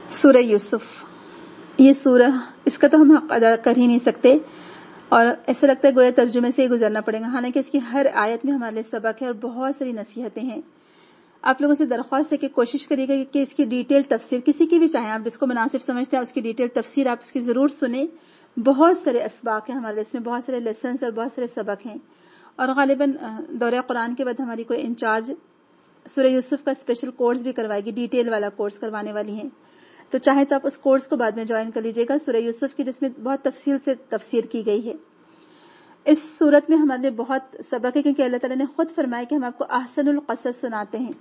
سورہ یوسف، یہ سورہ اس کا تو ہم حق ادا کر ہی نہیں سکتے، اور ایسا لگتا ہے گویا ترجمے سے ہی گزرنا پڑے گا، حالانکہ اس کی ہر آیت میں ہمارے لیے سبق ہے اور بہت ساری نصیحتیں ہیں۔ آپ لوگوں سے درخواست ہے کہ کوشش کریے گا کہ اس کی ڈیٹیل تفسیر کسی کی بھی چاہیں، آپ جس کو مناسب سمجھتے ہیں اس کی ڈیٹیل تفسیر آپ اس کی ضرور سنیں۔ بہت سارے اسباق ہیں ہمارے، اس میں بہت سارے لیسنز اور بہت سارے سبق ہیں، اور غالباً دورہ قرآن کے بعد ہماری کوئی انچارج سورہ یوسف کا اسپیشل کورس بھی کروائے گی، ڈیٹیل والا کورس کروانے والی ہیں، تو چاہے تو آپ اس کورس کو بعد میں جوائن کر لیجیے گا سورہ یوسف کی، جس میں بہت تفصیل سے تفسیر کی گئی ہے۔ اس صورت میں ہمارے لیے بہت سبق ہے، کیونکہ اللہ تعالیٰ نے خود فرمایا کہ ہم آپ کو احسن القصص سناتے ہیں۔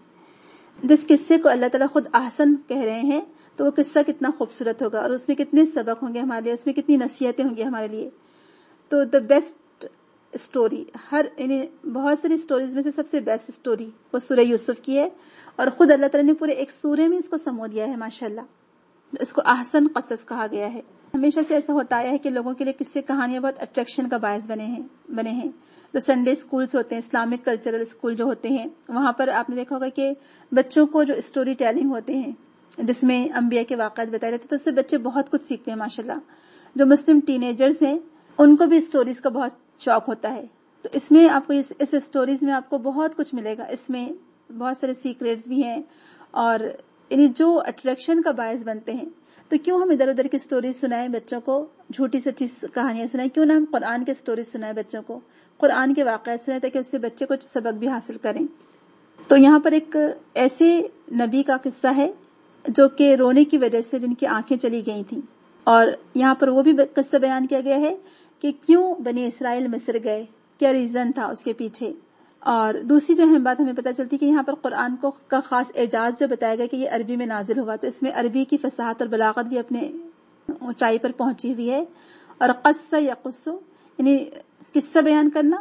جس قصے کو اللہ تعالیٰ خود احسن کہہ رہے ہیں تو وہ قصہ کتنا خوبصورت ہوگا، اور اس میں کتنے سبق ہوں گے ہمارے لیے، اس میں کتنی نصیحتیں ہوں گی ہمارے لیے۔ تو دا بیسٹ اسٹوری، یعنی بہت ساری اسٹوریز میں سے سب سے بیسٹ اسٹوری وہ سورہ یوسف کی ہے، اور خود اللہ تعالیٰ نے پورے ایک سورے میں اس کو سمو دیا ہے، ماشاءاللہ۔ اس کو احسن قصص کہا گیا ہے۔ ہمیشہ سے ایسا ہوتا آیا ہے کہ لوگوں کے لیے قصے کہانیاں بہت اٹریکشن کا باعث بنے ہیں۔ جو سنڈے اسکولز ہوتے ہیں، اسلامک کلچرل اسکول جو ہوتے ہیں، وہاں پر آپ نے دیکھا ہوگا کہ بچوں کو جو اسٹوری ٹیلنگ ہوتے ہیں جس میں انبیاء کے واقعات بتائے جاتے ہیں، تو اس سے بچے بہت کچھ سیکھتے ہیں ماشاءاللہ۔ جو مسلم ٹین ایجرز ہیں ان کو بھی اسٹوریز کا بہت شوق ہوتا ہے، تو اس میں آپ کو اس اسٹوریز میں آپ کو بہت کچھ ملے گا۔ اس میں بہت سارے سیکریٹس بھی ہیں، اور یعنی جو اٹریکشن کا باعث بنتے ہیں۔ تو کیوں ہم ادھر ادھر کی سٹوریز سنائیں بچوں کو، جھوٹی سچی کہانیاں سنائیں؟ کیوں نہ ہم قرآن کے سٹوریز سنائیں بچوں کو، قرآن کے واقعات سنائیں، تاکہ اس سے بچے کچھ سبق بھی حاصل کریں۔ تو یہاں پر ایک ایسے نبی کا قصہ ہے جو کہ رونے کی وجہ سے جن کی آنکھیں چلی گئی تھیں، اور یہاں پر وہ بھی قصہ بیان کیا گیا ہے کہ کیوں بنی اسرائیل مصر گئے، کیا ریزن تھا اس کے پیچھے۔ اور دوسری جو بات ہمیں پتہ چلتی کہ یہاں پر قرآن کا خاص اعجاز جو بتایا گیا کہ یہ عربی میں نازل ہوا، تو اس میں عربی کی فصاحت اور بلاغت بھی اپنے اونچائی پر پہنچی ہوئی ہے۔ اور قصہ یا قصو یعنی قصہ بیان کرنا،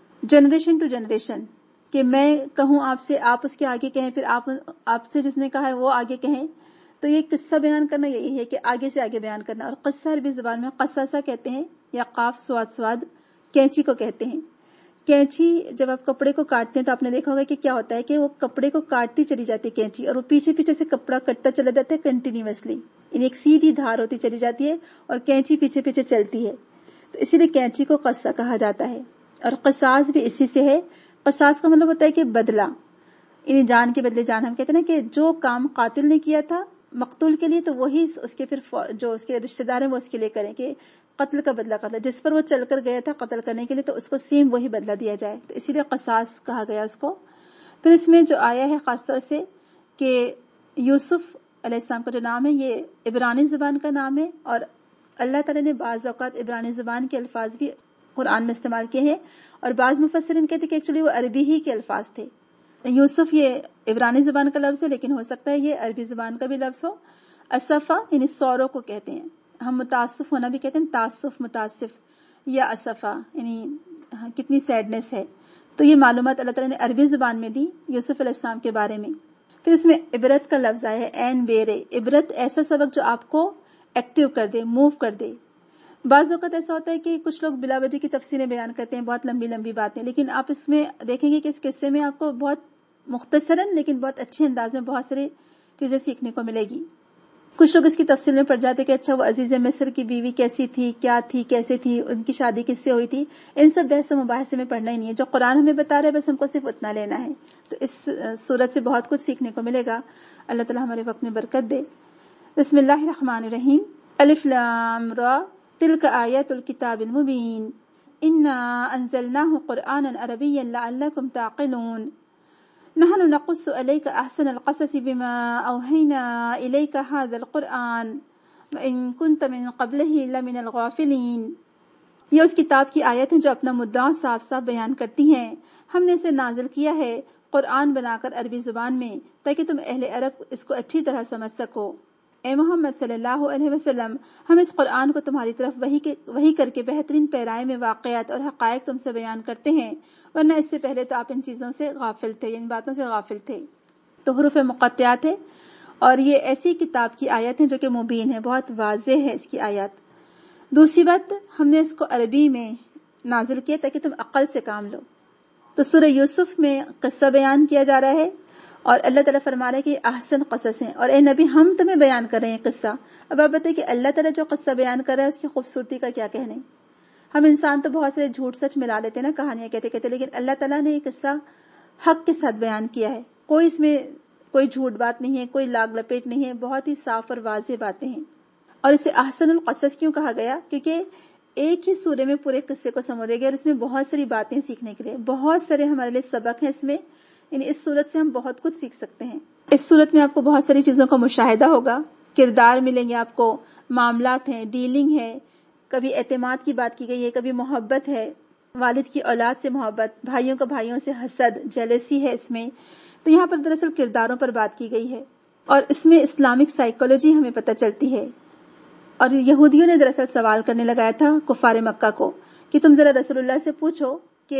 جنریشن ٹو جنریشن، کہ میں کہوں آپ سے، آپ اس کے آگے کہیں، پھر آپ سے جس نے کہا ہے وہ آگے کہیں، تو یہ قصہ بیان کرنا یہی ہے کہ آگے سے آگے بیان کرنا۔ اور قصہ عربی زبان میں قصصہ کہتے ہیں، یا قاف سواد کینچی کو کہتے ہیں۔ کینچی جب آپ کپڑے کو کاٹتے ہیں تو آپ نے دیکھا ہوگا کہ کیا ہوتا ہے کہ وہ کپڑے کو کاٹتی چلی جاتی ہے کینچی، اور وہ پیچھے پیچھے سے کپڑا کٹتا چلا جاتا ہے کنٹینیوسلی، یعنی ایک سیدھی دھار ہوتی چلی جاتی ہے اور کینچی پیچھے پیچھے چلتی ہے، تو اسی لیے کینچی کو قصہ کہا جاتا ہے۔ اور قصاص بھی اسی سے ہے۔ قصاص کا مطلب ہوتا ہے کہ بدلہ، یعنی جان کے بدلے جان۔ ہم کہتے ہیں نا کہ جو کام قاتل نے کیا تھا مقتول کے لیے، تو وہی اس کے پھر جو اس کے رشتہ دار ہیں وہ اس کے لیے کریں کہ قتل کا بدلہ قتل، جس پر وہ چل کر گیا تھا قتل کرنے کے لیے تو اس کو سیم وہی بدلہ دیا جائے، تو اسی لیے قصاص کہا گیا اس کو۔ پھر اس میں جو آیا ہے خاص طور سے کہ یوسف علیہ السلام کا جو نام ہے یہ عبرانی زبان کا نام ہے، اور اللہ تعالیٰ نے بعض اوقات عبرانی زبان کے الفاظ بھی قرآن میں استعمال کیے ہیں، اور بعض مفسرین کہتے ہیں کہ ایکچولی وہ عربی ہی کے الفاظ تھے۔ یوسف یہ عبرانی زبان کا لفظ ہے، لیکن ہو سکتا ہے یہ عربی زبان کا بھی لفظ ہو۔ اسفا یعنی سورو کو کہتے ہیں، ہم متاسف ہونا بھی کہتے ہیں، تعصف متاسف، یا اسفا یعنی کتنی سیڈنس ہے۔ تو یہ معلومات اللہ تعالیٰ نے عربی زبان میں دی یوسف علیہ السلام کے بارے میں۔ پھر اس میں عبرت کا لفظ آیا ہے، این بیرے، عبرت ایسا سبق جو آپ کو ایکٹیو کر دے، موو کر دے۔ بعض اوقات ایسا ہوتا ہے کہ کچھ لوگ بلا وجہ کی تفسیریں بیان کرتے ہیں، بہت لمبی لمبی باتیں، لیکن آپ اس میں دیکھیں گے کہ اس قصے میں آپ کو بہت مختصراً لیکن بہت اچھے انداز میں بہت ساری چیزیں سیکھنے کو ملے گی۔ کچھ لوگ اس کی تفصیل میں پڑ جاتے کہ اچھا وہ عزیز مصر کی بیوی کیسی تھی، کیا تھی، کیسے تھی، ان کی شادی کس سے ہوئی تھی، ان سب بحث و مباحثے میں پڑھنا ہی نہیں ہے، جو قرآن ہمیں بتا رہا ہے بس ہم کو صرف اتنا لینا ہے۔ تو اس صورت سے بہت کچھ سیکھنے کو ملے گا، اللہ تعالیٰ ہمارے وقت میں برکت دے۔ بسم اللہ الرحمن الرحیم، الف لام را تلک آیات الکتاب المبین، انا انزلناہ قرآنا عربیا لعلکم تعقلون، نحن نقص عليك أحسن القصص بما أوحينا إليك هذا القرآن وإن كنت من قبله لمن الغافلين۔ یہ اس کتاب کی آیت ہیں جو اپنا مدعا صاف صاف بیان کرتی ہیں۔ ہم نے اسے نازل کیا ہے قرآن بنا کر عربی زبان میں تاکہ تم اہل عرب اس کو اچھی طرح سمجھ سکو۔ اے محمد صلی اللہ علیہ وسلم، ہم اس قرآن کو تمہاری طرف وحی کر کے بہترین پیرائے میں واقعات اور حقائق تم سے بیان کرتے ہیں، ورنہ اس سے پہلے تو آپ ان چیزوں سے غافل تھے، ان باتوں سے غافل تھے۔ تو حروف مقطعات ہے، اور یہ ایسی کتاب کی آیت ہیں جو کہ مبین ہے، بہت واضح ہے اس کی آیات۔ دوسری بات، ہم نے اس کو عربی میں نازل کیا تاکہ تم عقل سے کام لو۔ تو سورہ یوسف میں قصہ بیان کیا جا رہا ہے، اور اللہ تعالیٰ فرما رہا ہے کہ یہ احسن قصص ہیں، اور اے نبی ہم تمہیں بیان کر رہے ہیں قصہ. اب آپ بتائیں کہ اللہ تعالیٰ جو قصہ بیان کر رہا ہے اس کی خوبصورتی کا کیا کہنے. ہم انسان تو بہت سے جھوٹ سچ ملا لیتے ہیں نا کہانیاں کہتے کہتے، لیکن اللہ تعالیٰ نے یہ قصہ حق کے ساتھ بیان کیا ہے. کوئی اس میں کوئی جھوٹ بات نہیں ہے، کوئی لاگ لپیٹ نہیں ہے، بہت ہی صاف اور واضح باتیں ہیں. اور اسے احسن القصص کیوں کہا گیا؟ کیونکہ ایک ہی سورے میں پورے قصے کو سمجھا گیا اور اس میں بہت ساری باتیں سیکھنے کے لیے، بہت سارے ہمارے لیے سبق ہیں اس میں. یعنی اس صورت سے ہم بہت کچھ سیکھ سکتے ہیں. اس صورت میں آپ کو بہت ساری چیزوں کا مشاہدہ ہوگا، کردار ملیں گے آپ کو، معاملات ہیں، ڈیلنگ ہے، کبھی اعتماد کی بات کی گئی ہے، کبھی محبت ہے، والد کی اولاد سے محبت، بھائیوں کا بھائیوں سے حسد، جیلسی ہے اس میں. تو یہاں پر دراصل کرداروں پر بات کی گئی ہے، اور اس میں اسلامک سائیکولوجی ہمیں پتہ چلتی ہے. اور یہودیوں نے دراصل سوال کرنے لگایا تھا کفار مکہ کو کہ تم ذرا رسول اللہ سے پوچھو کہ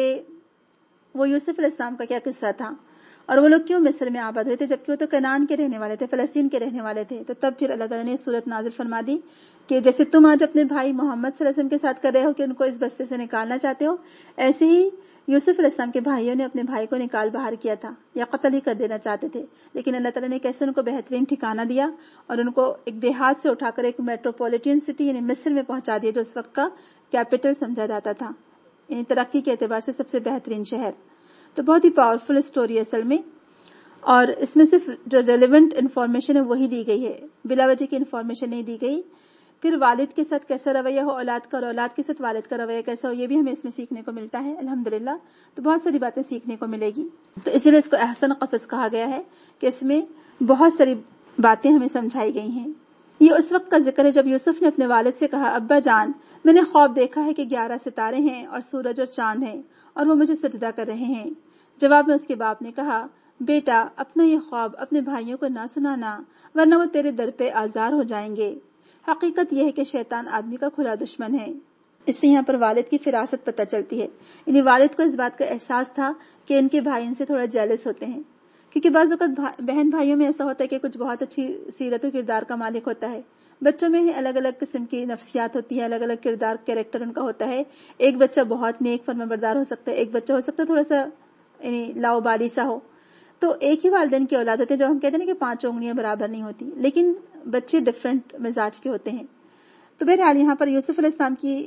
وہ یوسف علیہ السلام کا کیا قصہ تھا، اور وہ لوگ کیوں مصر میں آباد ہوئے تھے، جبکہ وہ تو کنعان کے رہنے والے تھے، فلسطین کے رہنے والے تھے. تو تب پھر اللہ تعالیٰ نے سورت نازل فرما دی کہ جیسے تم آج اپنے بھائی محمد صلی اللہ علیہ وسلم کے ساتھ کر رہے ہو کہ ان کو اس بستے سے نکالنا چاہتے ہو، ایسے ہی یوسف علیہ السلام کے بھائیوں نے اپنے بھائی کو نکال باہر کیا تھا یا قتل ہی کر دینا چاہتے تھے. لیکن اللہ تعالیٰ نے کیسے ان کو بہترین ٹھکانہ دیا اور ان کو ایک دیہات سے اٹھا کر ایک میٹروپولیٹن سٹی یعنی مصر میں پہنچا دیا، جو اس وقت کا کیپٹل سمجھا جاتا تھا، یعنی ترقی کے اعتبار سے سب سے بہترین شہر. تو بہت ہی پاورفل اسٹوری اصل میں، اور اس میں صرف جو ریلیونٹ انفارمیشن ہے وہی دی گئی ہے، بلا وجہ کی انفارمیشن نہیں دی گئی. پھر والد کے ساتھ کیسا رویہ ہو اولاد کا، اور اولاد کے ساتھ والد کا رویہ کیسا ہو، یہ بھی ہمیں اس میں سیکھنے کو ملتا ہے الحمدللہ. تو بہت ساری باتیں سیکھنے کو ملے گی. تو اسی لیے اس کو احسن قصص کہا گیا ہے کہ اس میں بہت ساری باتیں ہمیں سمجھائی گئی ہیں. یہ اس وقت کا ذکر ہے جب یوسف نے اپنے والد سے کہا، ابا جان میں نے خواب دیکھا ہے کہ 11 ستارے ہیں اور سورج اور چاند ہیں اور وہ مجھے سجدہ کر رہے ہیں. جواب میں اس کے باپ نے کہا، بیٹا اپنا یہ خواب اپنے بھائیوں کو نہ سنانا ورنہ وہ تیرے در پہ آزار ہو جائیں گے. حقیقت یہ ہے کہ شیطان آدمی کا کھلا دشمن ہے. اس سے یہاں پر والد کی فراست پتہ چلتی ہے. یعنی والد کو اس بات کا احساس تھا کہ ان کے بھائی ان سے تھوڑا جیلس ہوتے ہیں، کیونکہ بعض اوقات بہن بھائیوں میں ایسا ہوتا ہے کہ کچھ بہت اچھی سیرت و کردار کا مالک ہوتا ہے. بچوں میں ہی الگ الگ قسم کی نفسیات ہوتی ہے، الگ الگ کردار کیریکٹر ان کا ہوتا ہے. ایک بچہ بہت نیک فرمانبردار ہو سکتا ہے، ایک بچہ ہو سکتا ہے تھوڑا سا یعنی لاؤبالی سا ہو. تو ایک ہی والدین کی اولاد ہوتے ہیں، جو ہم کہتے ہیں نا کہ 5 انگلیاں برابر نہیں ہوتی، لیکن بچے ڈفرینٹ مزاج کے ہوتے ہیں. تو بہرحال یہاں پر یوسف علیہ السلام کی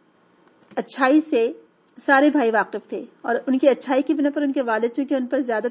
اچھائی سے سارے بھائی واقف تھے، اور ان کی اچھائی کی بنا پر ان کے والد چونکہ ان پر زیادہ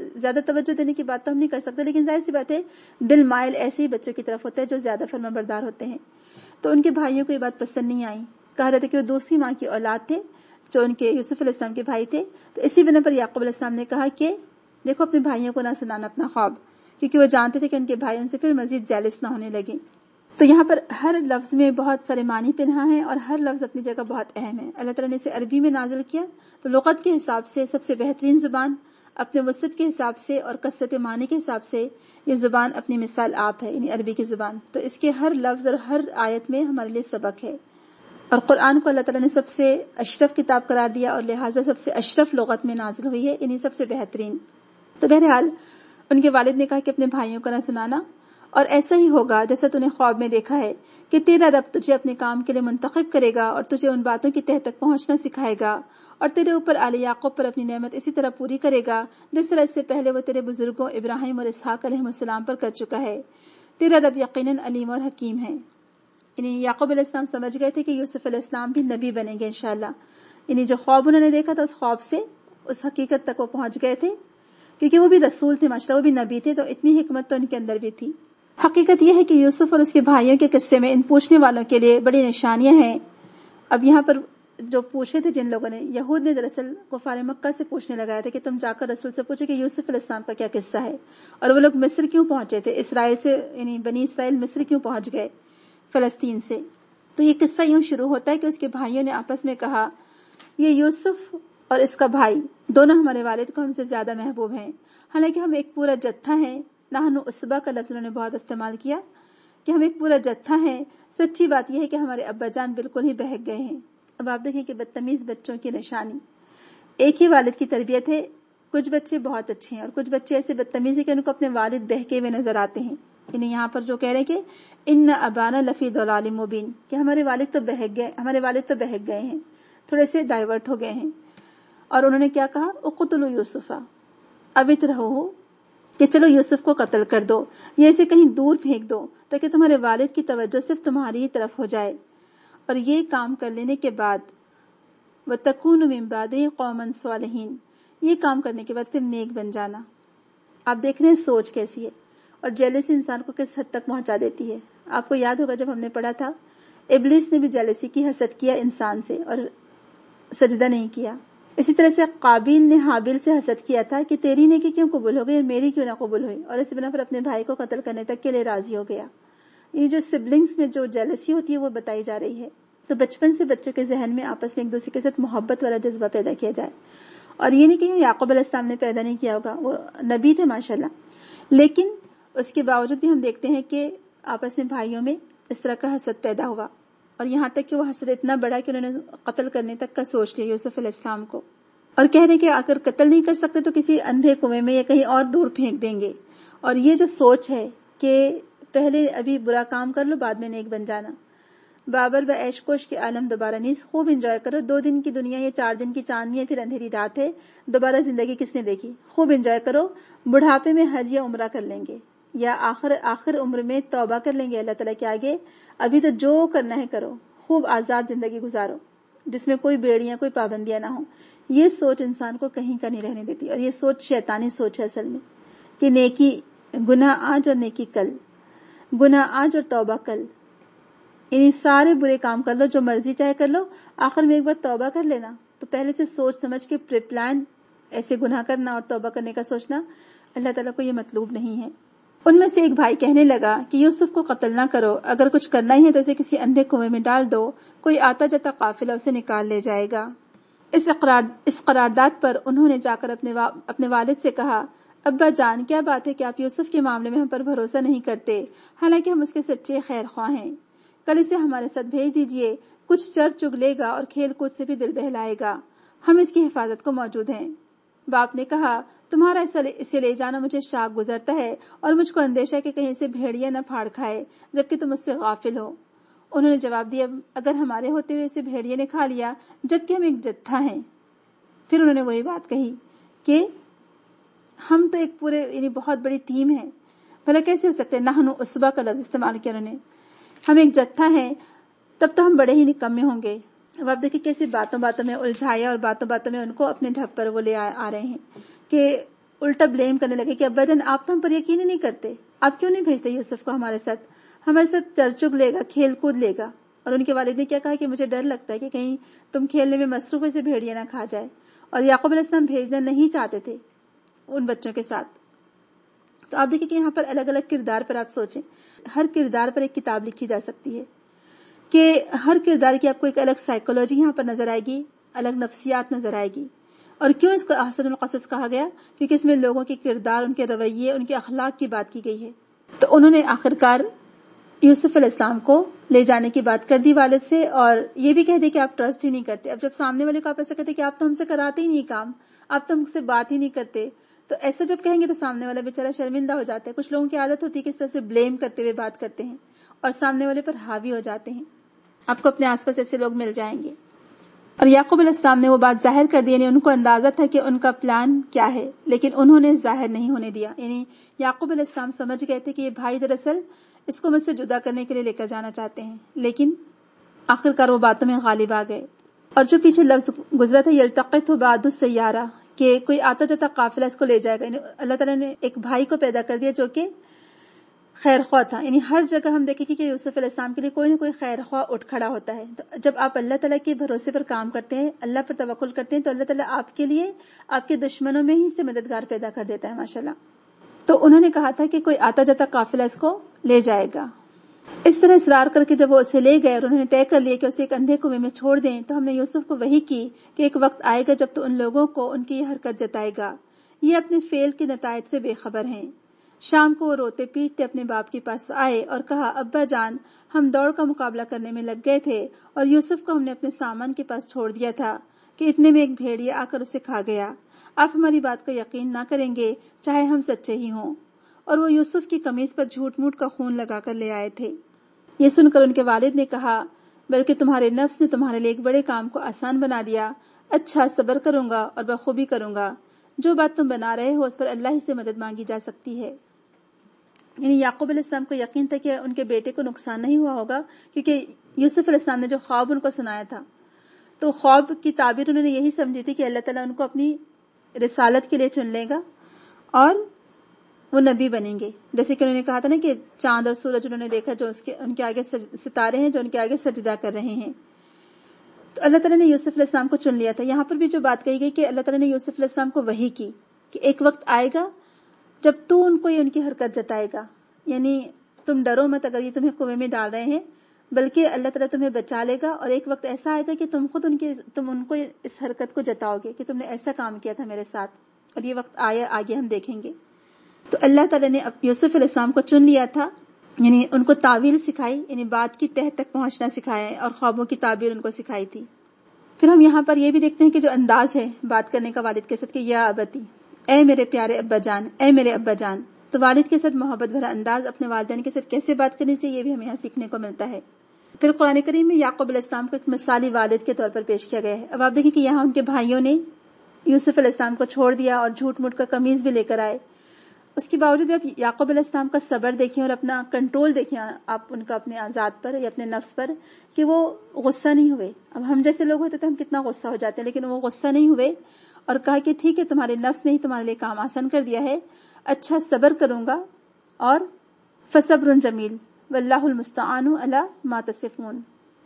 توجہ دینے کی بات تو ہم نہیں کر سکتے، لیکن ظاہر سی بات ہے دل مائل ایسے ہی بچوں کی طرف ہوتا ہے جو زیادہ فرمانبردار ہوتے ہیں. تو ان کے بھائیوں کو یہ بات پسند نہیں آئی. کہا رہے تھے کہ وہ دوسری ماں کی اولاد تھے جو ان کے یوسف علیہ السلام کے بھائی تھے. تو اسی بنا پر یعقوب علیہ السلام نے کہا کہ دیکھو اپنے بھائیوں کو نہ سنانا اپنا خواب، کیونکہ وہ جانتے تھے کہ ان کے بھائی ان سے پھر مزید جیلس نہ ہونے لگے. تو یہاں پر ہر لفظ میں بہت سارے معنی پنہا ہیں اور ہر لفظ اپنی جگہ بہت اہم ہے. اللہ تعالیٰ نے اسے عربی میں نازل کیا تو لغت کے حساب سے سب سے بہترین زبان، اپنے وسعت کے حساب سے اور کثرت معنی کے حساب سے یہ زبان اپنی مثال آپ ہے، یعنی عربی کی زبان. تو اس کے ہر لفظ اور ہر آیت میں ہمارے لیے سبق ہے. اور قرآن کو اللہ تعالیٰ نے سب سے اشرف کتاب قرار دیا اور لہٰذا سب سے اشرف لغت میں نازل ہوئی ہے، یعنی سب سے بہترین. تو بہرحال ان کے والد نے کہا کہ اپنے بھائیوں کو نہ سنانا، اور ایسا ہی ہوگا جیسا تو نے خواب میں دیکھا ہے کہ تیرا رب تجھے اپنے کام کے لیے منتخب کرے گا اور تجھے ان باتوں کی تہ تک پہنچنا سکھائے گا، اور تیرے اوپر آل یعقوب پر اپنی نعمت اسی طرح پوری کرے گا جس طرح اس سے پہلے وہ تیرے بزرگوں ابراہیم اور اسحاق علیہ السلام پر کر چکا ہے. تیرا رب یقیناً علیم اور حکیم ہے. یعنی یعقوب علیہ السلام سمجھ گئے تھے کہ یوسف علیہ السلام بھی نبی بنیں گے انشاءاللہ. یعنی جو خواب انہوں نے دیکھا تھا اس خواب سے اس حقیقت تک وہ پہنچ گئے تھے، کیونکہ وہ بھی رسول تھے ماشاءاللہ، وہ بھی نبی تھے، تو اتنی حکمت تو ان کے اندر بھی تھی. حقیقت یہ ہے کہ یوسف اور اس کے بھائیوں کے قصے میں ان پوچھنے والوں کے لیے بڑی نشانیاں ہیں. اب یہاں پر جو پوچھے تھے جن لوگوں نے، یہود نے دراصل کفار مکہ سے پوچھنے لگایا تھا کہ تم جا کر رسول سے پوچھو کہ یوسف علیہ السلام کا کیا قصہ ہے، اور وہ لوگ مصر کیوں پہنچے تھے، اسرائیل سے یعنی بنی اسرائیل مصر کیوں پہنچ گئے فلسطین سے. تو یہ قصہ یوں شروع ہوتا ہے کہ اس کے بھائیوں نے آپس میں کہا، یہ یوسف اور اس کا بھائی دونوں ہمارے والد کو ہم سے زیادہ محبوب ہیں، حالانکہ ہم ایک پورا جتھا ہیں. نحن اسبا کا لفظ انہوں نے بہت استعمال کیا کہ ہم ایک پورا جتھا ہیں. سچی بات یہ ہے کہ ہمارے ابا جان بالکل ہی بہک گئے ہیں. اب آپ دیکھیں کہ بدتمیز بچوں کی نشانی. ایک ہی والد کی تربیت ہے. کچھ بچے بہت اچھے ہیں اور کچھ بچے ایسے بدتمیز ہیں کہ ان کو اپنے والد بہکے ہوئے نظر آتے ہیں. یعنی یہاں پر جو کہہ رہے ہیں کہ ان ابانا لفی ضلال مبین، کہ ہمارے والد تو بہک گئے ہیں، تھوڑے سے ڈائیورٹ ہو گئے ہیں. اور انہوں نے کیا کہا، اقتلوا یوسف اب اترہو، کہ چلو یوسف کو قتل کر دو یا اسے کہیں دور پھینک دو تاکہ تمہارے والد کی توجہ صرف تمہاری ہی طرف ہو جائے. اور یہ کام کر لینے کے بعد وَتَكُونُ مِن بَعْدِهِ قَوْمًا صَالِحِينَ, یہ کام کرنے کے بعد پھر نیک بن جانا. آپ دیکھ رہے ہیں سوچ کیسی ہے اور جیلسی انسان کو کس حد تک پہنچا دیتی ہے. آپ کو یاد ہوگا جب ہم نے پڑھا تھا ابلیس نے بھی جیلسی کی حسد کیا انسان سے اور سجدہ نہیں کیا. اسی طرح سے قابیل نے حابیل سے حسد کیا تھا کہ تیری نیکی کیوں قبول ہو گئی اور میری کیوں نہ قبول ہوئی, اور اس بنا پر اپنے بھائی کو قتل کرنے تک کے لیے راضی ہو گیا. یہ جو سبلنگز میں جو جیلسی ہوتی ہے وہ بتائی جا رہی ہے. تو بچپن سے بچوں کے ذہن میں آپس میں ایک دوسرے کے ساتھ محبت والا جذبہ پیدا کیا جائے. اور یہ نہیں کہ یعقوب علیہ السلام نے پیدا نہیں کیا ہوگا, وہ نبی تھے ماشاءاللہ, لیکن اس کے باوجود بھی ہم دیکھتے ہیں کہ آپس میں بھائیوں میں اس طرح کا حسد پیدا ہوا, اور یہاں تک کہ وہ حسد اتنا بڑا کہ انہوں نے قتل کرنے تک کا سوچ لیا یوسف علیہ السلام کو, اور کہہ رہے کہ اگر قتل نہیں کر سکتے تو کسی اندھے کنویں میں یا کہیں اور دور پھینک دیں گے. اور یہ جو سوچ ہے کہ پہلے ابھی برا کام کر لو بعد میں نیک بن جانا. بابر و عیش کوش کے عالم دوبارہ نیز, خوب انجوائے کرو, 2 دن کی دنیا یہ 4 دن کی چاندنی ہے, پھر اندھیری رات ہے, دوبارہ زندگی کس نے دیکھی, خوب انجوائے کرو. بڑھاپے میں حج یا عمرہ کر لیں گے یا آخر عمر میں توبہ کر لیں گے اللہ تعالیٰ کے آگے. ابھی تو جو کرنا ہے کرو, خوب آزاد زندگی گزارو جس میں کوئی بیڑیاں کوئی پابندیاں نہ ہوں. یہ سوچ انسان کو کہیں کا نہیں رہنے دیتی, اور یہ سوچ شیطانی سوچ ہے اصل میں, کہ نیکی گناہ آج اور نیکی کل, گناہ آج اور توبہ کل. یعنی سارے برے کام کر لو, جو مرضی چاہے کر لو, آخر میں ایک بار توبہ کر لینا. تو پہلے سے سوچ سمجھ کے پری پلان ایسے گناہ کرنا اور توبہ کرنے کا سوچنا اللہ تعالیٰ کو یہ مطلوب نہیں ہے. ان میں سے ایک بھائی کہنے لگا کہ یوسف کو قتل نہ کرو, اگر کچھ کرنا ہی ہے تو اسے کسی اندھے کنویں میں ڈال دو, کوئی آتا جاتا قافلہ اسے نکال لے جائے گا. اس قرارداد پر انہوں نے جا کر اپنے والد سے کہا, ابا جان, کیا بات ہے کہ آپ یوسف کے معاملے میں ہم پر بھروسہ نہیں کرتے, حالانکہ ہم اس کے سچے خیر خواہ ہیں. کل اسے ہمارے ساتھ بھیج دیجئے, کچھ چر چگ لے گا اور کھیل کود سے بھی دل بہلائے گا, ہم اس کی حفاظت کو موجود ہیں. باپ نے کہا, تمہارا اسے لے جانا مجھے شاک گزرتا ہے, اور مجھ کو اندیشہ ہے کہ کہیں اسے بھیڑیا نہ پھاڑ کھائے جبکہ تم اس سے غافل ہو. انہوں نے جواب دیا, اگر ہمارے ہوتے ہوئے اسے بھیڑیا نے کھا لیا جبکہ ہم ایک جتھا ہیں. پھر انہوں نے وہی بات کہی کہ ہم تو ایک پورے یعنی بہت بڑی ٹیم ہے, بھلا کیسے ہو سکتے, نحنو عصبہ کا لفظ استعمال کیا انہوں نے, ہم ایک جتھا ہیں, تب تو ہم بڑے ہی نکمے ہوں گے. اب آپ دیکھیں کیسے باتوں باتوں میں الجھایا اور باتوں باتوں میں ان کو اپنے ڈھب پر وہ لے آ رہے ہیں کہ الٹا بلیم کرنے لگے کہ ابا جان آپ تو ہم پر یقین ہی نہیں کرتے, آپ کیوں نہیں بھیجتے یوسف کو ہمارے ساتھ چرچگ لے گا, کھیل کود لے گا. اور ان کے والد نے کیا کہا کہ مجھے ڈر لگتا ہے کہ کہیں تم کھیلنے میں مصروف سے بھیڑیا نہ کھا جائے. اور یعقوب علیہ السلام بھیجنا نہیں چاہتے تھے ان بچوں کے ساتھ. تو آپ دیکھیں کہ یہاں پر الگ الگ کردار پر آپ سوچیں, ہر کردار پر ایک کتاب لکھی جا سکتی ہے کہ ہر کردار کی آپ کو ایک الگ سائیکولوجی یہاں پر نظر آئے گی, الگ نفسیات نظر آئے گی. اور کیوں اس کو احسن القصص کہا گیا, کیونکہ اس میں لوگوں کے کردار, ان کے رویے, ان کے اخلاق کی بات کی گئی ہے. تو انہوں نے آخرکار یوسف علیہ السلام کو لے جانے کی بات کر دی والد سے, اور یہ بھی کہہ دی کہ آپ ٹرسٹ ہی نہیں کرتے. اب جب سامنے والے کو آپ ایسا کہتے کہ آپ تو ہم سے کراتے ہی نہیں کام, آپ تو ہم سے بات ہی نہیں کرتے, تو ایسا جب کہیں گے تو سامنے والا بیچارہ شرمندہ ہو جاتا ہے. کچھ لوگوں کی عادت ہوتی ہے کہ اس طرح سے بلیم کرتے ہوئے بات کرتے ہیں اور سامنے والے پر حاوی ہو جاتے ہیں. آپ کو اپنے آس پاس ایسے لوگ مل جائیں گے. اور یعقوب علیہ السلام نے وہ بات ظاہر کر دی, یعنی ان کو اندازہ تھا کہ ان کا پلان کیا ہے, لیکن انہوں نے ظاہر نہیں ہونے دیا. یعنی یعقوب علیہ السلام سمجھ گئے تھے کہ یہ بھائی دراصل اس کو مجھ سے جدا کرنے کے لیے لے کر جانا چاہتے ہیں, لیکن آخرکار وہ باتوں میں غالب آ گئے. اور جو پیچھے لفظ گزرا تھا یلتقط بعد السیارہ, کہ کوئی آتا جاتا قافلہ اس کو لے جائے گا, یعنی اللہ تعالیٰ نے ایک بھائی کو پیدا کر دیا جو کہ خیر خواہ تھا. یعنی ہر جگہ ہم دیکھیں کہ یوسف علیہ السلام کے لیے کوئی نہ کوئی خیر خواہ اٹھ کھڑا ہوتا ہے. تو جب آپ اللہ تعالیٰ کے بھروسے پر کام کرتے ہیں, اللہ پر توکل کرتے ہیں, تو اللہ تعالیٰ آپ کے لیے آپ کے دشمنوں میں ہی سے مددگار پیدا کر دیتا ہے ماشاءاللہ. تو انہوں نے کہا تھا کہ کوئی آتا جاتا قافلہ اس کو لے جائے گا. اس طرح اصرار کر کے جب وہ اسے لے گئے اور انہوں نے طے کر لیا کہ اسے ایک اندھے کنویں میں چھوڑ دیں, تو ہم نے یوسف کو وحی کی کہ ایک وقت آئے گا جب تو ان لوگوں کو ان کی یہ حرکت جتائے گا, یہ اپنے فعل کے نتائج سے بے خبر ہیں. شام کو وہ روتے پیٹتے اپنے باپ کے پاس آئے اور کہا, ابا جان ہم دوڑ کا مقابلہ کرنے میں لگ گئے تھے اور یوسف کو ہم نے اپنے سامان کے پاس چھوڑ دیا تھا کہ اتنے میں ایک بھیڑیا آ کر اسے کھا گیا. آپ ہماری بات کا یقین نہ کریں گے چاہے ہم سچے ہی ہوں. اور وہ یوسف کی قمیص پر جھوٹ موٹ کا خون لگا کر لے آئے تھے. یہ سن کر ان کے والد نے کہا, بلکہ تمہارے نفس نے تمہارے لیے ایک بڑے کام کو آسان بنا دیا. اچھا, صبر کروں گا اور بخوبی کروں گا. جو بات تم بنا رہے ہو اس پر اللہ ہی سے مدد مانگی جا سکتی ہے. یعنی یعقوب علیہ السلام کو یقین تھا کہ ان کے بیٹے کو نقصان نہیں ہوا ہوگا، کیونکہ یوسف علیہ السلام نے جو خواب ان کو سنایا تھا، تو خواب کی تعبیر انہوں نے یہی سمجھی تھی کہ اللہ تعالیٰ ان کو اپنی رسالت کے لیے چن لے گا اور وہ نبی بنیں گے. جیسے کہ انہوں نے کہا تھا نا کہ چاند اور سورج انہوں نے دیکھا جو ان کے آگے ستارے ہیں جو ان کے آگے سجدہ کر رہے ہیں. تو اللہ تعالیٰ نے یوسف علیہ السلام کو چن لیا تھا. یہاں پر بھی جو بات کہی گئی کہ اللہ تعالیٰ نے یوسف علیہ السلام کو وحی کی کہ ایک وقت آئے گا جب تو ان کو ان کی حرکت جتائے گا، یعنی تم ڈرو مت اگر یہ تمہیں کنویں میں ڈال رہے ہیں، بلکہ اللہ تعالیٰ تمہیں بچا لے گا، اور ایک وقت ایسا آئے گا کہ تم خود تم ان کو اس حرکت کو جتاؤ گے کہ تم نے ایسا کام کیا تھا میرے ساتھ، اور یہ وقت آگے ہم دیکھیں گے. تو اللہ تعالیٰ نے یوسف علیہ السلام کو چن لیا تھا، یعنی ان کو تعویل سکھائی، یعنی بات کی تہ تک پہنچنا سکھایا ہے، اور خوابوں کی تعبیر ان کو سکھائی تھی. پھر ہم یہاں پر یہ بھی دیکھتے ہیں کہ جو انداز ہے بات کرنے کا والد کے ساتھ کہ یا ابتی، اے میرے پیارے ابا جان، اے میرے ابا جان، تو والد کے ساتھ محبت بھرا انداز اپنے والدین کے ساتھ کیسے بات کرنی چاہیے یہ بھی ہمیں یہاں سیکھنے کو ملتا ہے. پھر قرآن کریم میں یعقوب علیہ السلام کو ایک مثالی والد کے طور پر پیش کیا گیا ہے. اب آپ دیکھیں کہ یہاں ان کے بھائیوں نے یوسف علیہ السلام کو چھوڑ دیا اور جھوٹ موٹ کا قمیض بھی لے کر آئے. اس کے باوجود آپ یعقوب علیہ السلام کا صبر دیکھیں اور اپنا کنٹرول دیکھیں آپ ان کا اپنے ذات پر یا اپنے نفس پر، کہ وہ غصہ نہیں ہوئے. اب ہم جیسے لوگ ہوتے تو ہم کتنا غصہ ہو جاتے ہیں، لیکن وہ غصہ نہیں ہوئے اور کہا کہ ٹھیک ہے تمہارے نفس نے ہی تمہارے لیے کام آسان کر دیا ہے، اچھا صبر کروں گا، اور فصبر جمیل واللہ المستعان علی ما تصفون،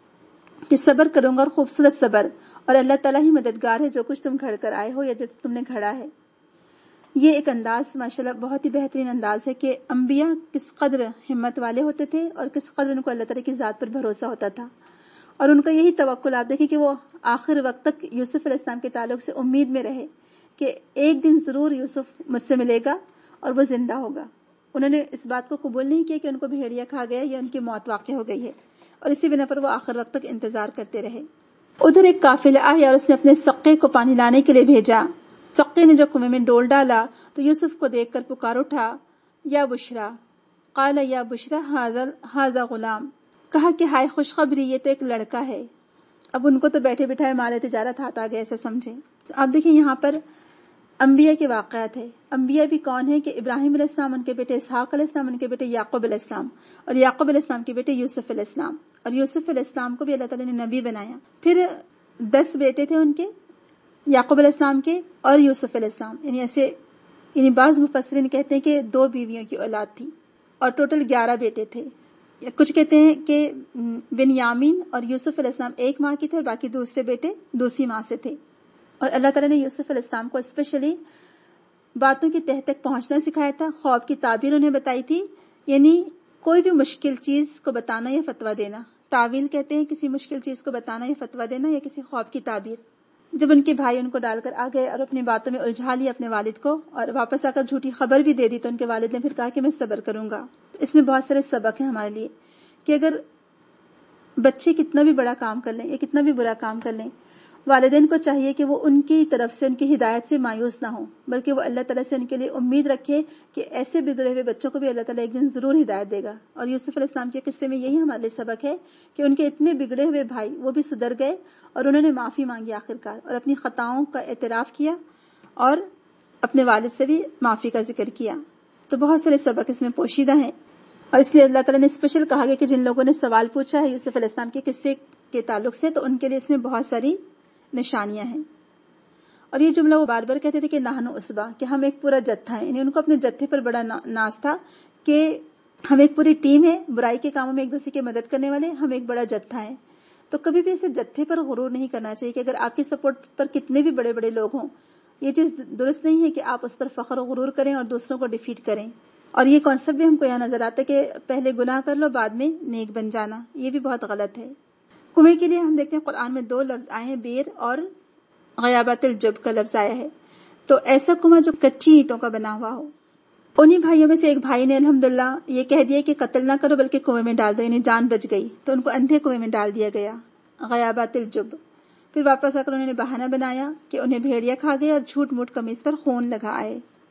کہ صبر کروں گا اور خوبصورت صبر، اور اللہ تعالیٰ ہی مددگار ہے جو کچھ تم گھڑ کر آئے ہو یا جو تم نے گھڑا ہے. یہ ایک انداز ماشاءاللہ بہت ہی بہترین انداز ہے کہ انبیاء کس قدر ہمت والے ہوتے تھے اور کس قدر ان کو اللہ تعالیٰ کی ذات پر بھروسہ ہوتا تھا، اور ان کا یہی توکل. آپ دیکھیں کہ وہ آخر وقت تک یوسف علیہ السلام کے تعلق سے امید میں رہے کہ ایک دن ضرور یوسف مجھ سے ملے گا اور وہ زندہ ہوگا. انہوں نے اس بات کو قبول نہیں کیا کہ ان کو بھیڑیا کھا گیا یا ان کی موت واقع ہو گئی ہے، اور اسی بنا پر وہ آخر وقت تک انتظار کرتے رہے. ادھر ایک قافلہ آیا اور اس نے اپنے سقے کو پانی لانے کے لیے بھیجا. سقے نے جو کنویں میں ڈول ڈالا تو یوسف کو دیکھ کر پکار اٹھا، یا بشرا، قال یا بشرا ھذا غلام، کہا کہ ہائے خوشخبری یہ تو ایک لڑکا ہے. اب ان کو تو بیٹھے بٹھائے مال تجارت ہاتھ آ گیا ایسا سمجھیں. آپ دیکھیں یہاں پر انبیاء کے واقعات ہے. انبیاء بھی کون ہیں کہ ابراہیم علیہ السلام ان کے بیٹے، اسحاق علیہ السلام ان کے بیٹے یعقوب علیہ السلام، اور یعقوب علیہ السلام کے بیٹے یوسف علیہ السلام، اور یوسف علیہ السلام کو بھی اللہ تعالیٰ نے نبی بنایا. پھر 10 بیٹے تھے ان کے، یعقوب علیہ السلام کے اور یوسف علیہ السلام، یعنی بعض مفسرین کہتے ہیں کہ 2 بیویوں کی اولاد تھی اور ٹوٹل 11 بیٹے تھے. کچھ کہتے ہیں کہ بنیامین اور یوسف علیہ السلام ایک ماں کی تھے اور باقی دوسرے بیٹے دوسری ماں سے تھے. اور اللہ تعالیٰ نے یوسف علیہ السلام کو اسپیشلی باتوں کی تہ تک پہنچنا سکھایا تھا، خواب کی تعبیر انہیں بتائی تھی، یعنی کوئی بھی مشکل چیز کو بتانا یا فتویٰ دینا. تعویل کہتے ہیں کسی مشکل چیز کو بتانا یا فتویٰ دینا یا کسی خواب کی تعبیر. جب ان کے بھائی ان کو ڈال کر آ گئے اور اپنی باتوں میں الجھا لیا اپنے والد کو اور واپس آ کر جھوٹی خبر بھی دے دی، تو ان کے والد نے پھر کہا کہ میں صبر کروں گا. اس میں بہت سارے سبق ہیں ہمارے لیے کہ اگر بچے کتنا بھی بڑا کام کر لیں یا کتنا بھی برا کام کر لیں، والدین کو چاہیے کہ وہ ان کی طرف سے ان کی ہدایت سے مایوس نہ ہوں، بلکہ وہ اللہ تعالیٰ سے ان کے لیے امید رکھے کہ ایسے بگڑے ہوئے بچوں کو بھی اللہ تعالیٰ ایک دن ضرور ہدایت دے گا. اور یوسف علیہ السلام کے قصے میں یہی ہمارے لیے سبق ہے کہ ان کے اتنے بگڑے ہوئے بھائی وہ بھی سدھر گئے اور انہوں نے معافی مانگی آخرکار، اور اپنی خطاؤں کا اعتراف کیا اور اپنے والد سے بھی معافی کا ذکر کیا. تو بہت سارے سبق اس میں پوشیدہ ہیں، اور اس لیے اللہ تعالیٰ نے اسپیشل کہا گیا کہ جن لوگوں نے سوال پوچھا ہے یوسف علیہ السلام کے قصے کے تعلق سے تو ان کے لیے اس میں بہت ساری نشانیاں ہیں. اور یہ جملہ وہ بار بار کہتے تھے کہ نحن عصبہ، کہ ہم ایک پورا جتھا ہے، یعنی ان کو اپنے جتھے پر بڑا ناز تھا کہ ہم ایک پوری ٹیم ہے، برائی کے کاموں میں ایک دوسرے کی مدد کرنے والے، ہم ایک بڑا جتھا ہے. تو کبھی بھی اسے جتھے پر غرور نہیں کرنا چاہیے کہ اگر آپ کی سپورٹ پر کتنے بھی بڑے بڑے لوگ ہوں، یہ چیز درست نہیں ہے کہ آپ اس پر فخر و غرور کریں اور دوسروں کو ڈیفیٹ کریں. اور یہ کانسیپٹ بھی ہم کو یہاں نظر آتا ہے کہ پہلے گناہ کر لو بعد میں نیک بن جانا، یہ بھی بہت غلط ہے. کنویں کے لیے ہم دیکھتے ہیں قرآن میں 2 لفظ آئے ہیں، بیر اور غیابت الجب کا لفظ آیا ہے. تو ایسا کنواں جو کچی اینٹوں کا بنا ہوا ہو. انہی بھائیوں میں سے ایک بھائی نے الحمدللہ یہ کہہ دیا کہ قتل نہ کرو بلکہ کنویں میں ڈال دو، یعنی جان بچ گئی، تو ان کو اندھے کنویں میں ڈال دیا گیا، غیابت الجب. پھر واپس آ کر انہوں نے بہانہ بنایا کہ انہیں بھیڑیا کھا گیا اور جھوٹ موٹ قمیص پر خون لگا آئے.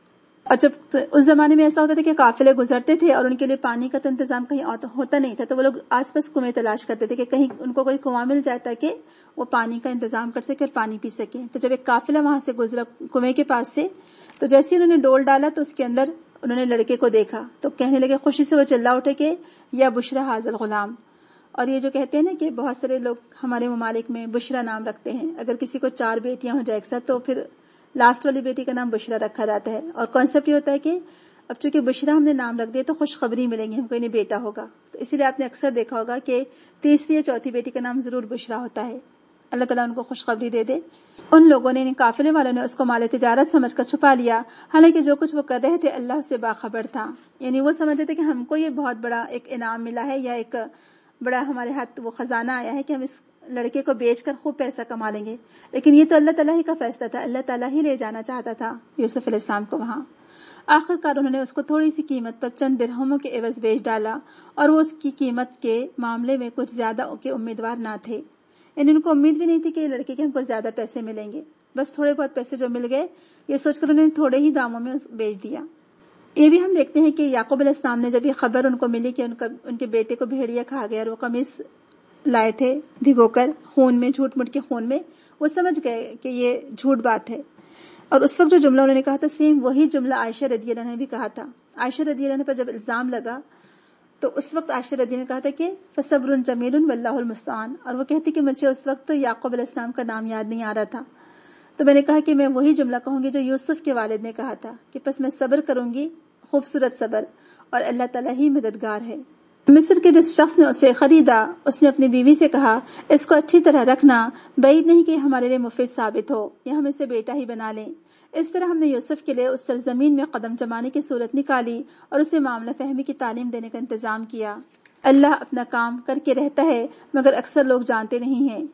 اور جب اس زمانے میں ایسا ہوتا تھا کہ قافلے گزرتے تھے اور ان کے لیے پانی کا تو انتظام کہیں ہوتا نہیں تھا، تو وہ لوگ آس پاس کنویں تلاش کرتے تھے کہ کہیں ان کو کوئی کنواں مل جائے تاکہ وہ پانی کا انتظام کر سکے اور پانی پی سکیں. تو جب ایک قافلہ وہاں سے گزرا کنویں کے پاس سے، تو جیسے انہوں نے ڈول ڈالا تو اس کے اندر انہوں نے لڑکے کو دیکھا تو کہنے لگے، خوشی سے وہ چلا اٹھے کہ یا بشرا حاضل غلام. اور یہ جو کہتے ہیں نا کہ بہت سارے لوگ ہمارے ممالک میں بشرا نام رکھتے ہیں، اگر کسی کو 4 بیٹیاں ہو جائے ایک ساتھ تو پھر لاسٹ والی بیٹی کا نام بشرا رکھا جاتا ہے. اور کانسیپٹ یہ ہوتا ہے کہ اب چونکہ بشرا ہم نے نام رکھ دیا تو خوشخبری ملیں گی ہم کو، انہیں بیٹا ہوگا. تو اسی لیے آپ نے اکثر دیکھا ہوگا کہ تیسری یا چوتھی بیٹی کا نام ضرور بشرا ہوتا ہے. اللہ تعالیٰ ان کو خوشخبری دے دے. ان لوگوں نے، قافلے والوں نے اس کو مال تجارت سمجھ کر چھپا لیا، حالانکہ جو کچھ وہ کر رہے تھے اللہ سے باخبر تھا. یعنی وہ سمجھتے تھے کہ ہم کو یہ بہت بڑا ایک انعام ملا ہے یا ایک بڑا ہمارے ہاتھ وہ خزانہ آیا ہے کہ ہم اس لڑکے کو بیچ کر خوب پیسہ کما لیں گے. لیکن یہ تو اللہ تعالیٰ ہی کا فیصلہ تھا، اللہ تعالیٰ ہی لے جانا چاہتا تھا یوسف علیہ السلام کو وہاں. آخر کار انہوں نے اس کو تھوڑی سی قیمت پر چند درہموں کے عوض بیچ ڈالا، اور وہ اس کی قیمت کے معاملے میں کچھ زیادہ کے امیدوار نہ تھے. یعنی ان کو امید بھی نہیں تھی کہ یہ لڑکے کے ہم کو زیادہ پیسے ملیں گے، بس تھوڑے بہت پیسے جو مل گئے یہ سوچ کر انہوں نے تھوڑے ہی داموں میں بیچ دیا. یہ بھی ہم دیکھتے ہیں کہ یعقوب علیہ السلام نے جب یہ خبر ان کو ملی کہ ان کے بیٹے کو بھیڑیا کھا گیا اور وہ قمیص لائے تھے بھگو کر خون میں، جھوٹ مٹ کے خون میں، وہ سمجھ گئے کہ یہ جھوٹ بات ہے. اور اس وقت جو جملہ انہوں نے کہا تھا سیم وہی جملہ عائشہ رضی اللہ عنہا نے بھی کہا تھا. عائشہ رضی اللہ عنہا پر جب الزام لگا تو اس وقت عائشہ رضی اللہ عنہا نے کہا تھا کہ فصبر جمیل واللہ المستعان. اور وہ کہتی کہ مجھے اس وقت یعقوب علیہ السلام کا نام یاد نہیں آ رہا تھا، تو میں نے کہا کہ میں وہی جملہ کہوں گی جو یوسف کے والد نے کہا تھا کہ پس میں صبر کروں گی، خوبصورت صبر، اور اللہ تعالیٰ ہی مددگار ہے. مصر کے جس شخص نے اسے خریدا اس نے اپنی بیوی سے کہا اس کو اچھی طرح رکھنا، بعید نہیں کہ ہمارے لیے مفید ثابت ہو یا ہم اسے بیٹا ہی بنا لیں. اس طرح ہم نے یوسف کے لیے اس سرزمین میں قدم جمانے کی صورت نکالی اور اسے معاملہ فہمی کی تعلیم دینے کا انتظام کیا. اللہ اپنا کام کر کے رہتا ہے مگر اکثر لوگ جانتے نہیں ہیں.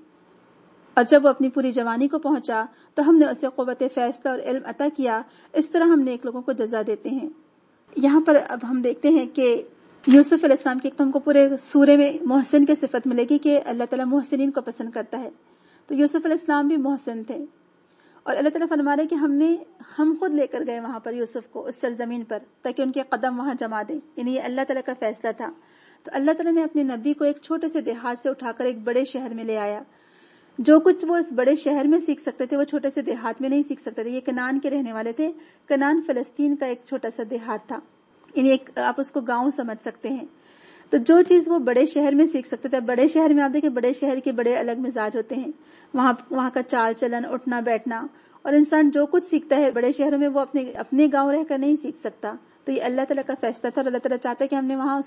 اور جب وہ اپنی پوری جوانی کو پہنچا تو ہم نے اسے قوت فیصلہ اور علم عطا کیا. اس طرح ہم نیک لوگوں کو جزا دیتے ہیں. یہاں پر اب ہم دیکھتے ہیں کہ یوسف علیہ السلام کی ایک تو ہم کو پورے سورے میں محسن کی صفت ملے گی کہ اللہ تعالیٰ محسنین کو پسند کرتا ہے. تو یوسف علیہ السلام بھی محسن تھے، اور اللہ تعالیٰ فرما رہے کہ ہم خود لے کر گئے وہاں پر یوسف کو اس سرزمین پر تاکہ ان کے قدم وہاں جما دیں. یعنی یہ اللہ تعالیٰ کا فیصلہ تھا. تو اللہ تعالیٰ نے اپنے نبی کو ایک چھوٹے سے دیہات سے اٹھا کر ایک بڑے شہر میں لے آیا. جو کچھ وہ اس بڑے شہر میں سیکھ سکتے تھے وہ چھوٹے سے دیہات میں نہیں سیکھ سکتے تھے. یہ کنعان کے رہنے والے تھے. کنعان فلسطین کا ایک چھوٹا سا دیہات تھا، یعنی ایک آپ اس کو گاؤں سمجھ سکتے ہیں. تو جو چیز وہ بڑے شہر میں سیکھ سکتے تھے، بڑے شہر میں آپ دیکھیں بڑے شہر کے بڑے الگ مزاج ہوتے ہیں، وہاں کا چال چلن، اٹھنا بیٹھنا، اور انسان جو کچھ سیکھتا ہے بڑے شہروں میں وہ اپنے گاؤں رہ کر نہیں سیکھ سکتا. تو یہ اللہ تعالیٰ کا فیصلہ تھا. اللہ تعالیٰ چاہتا ہے کہ ہم نے وہاں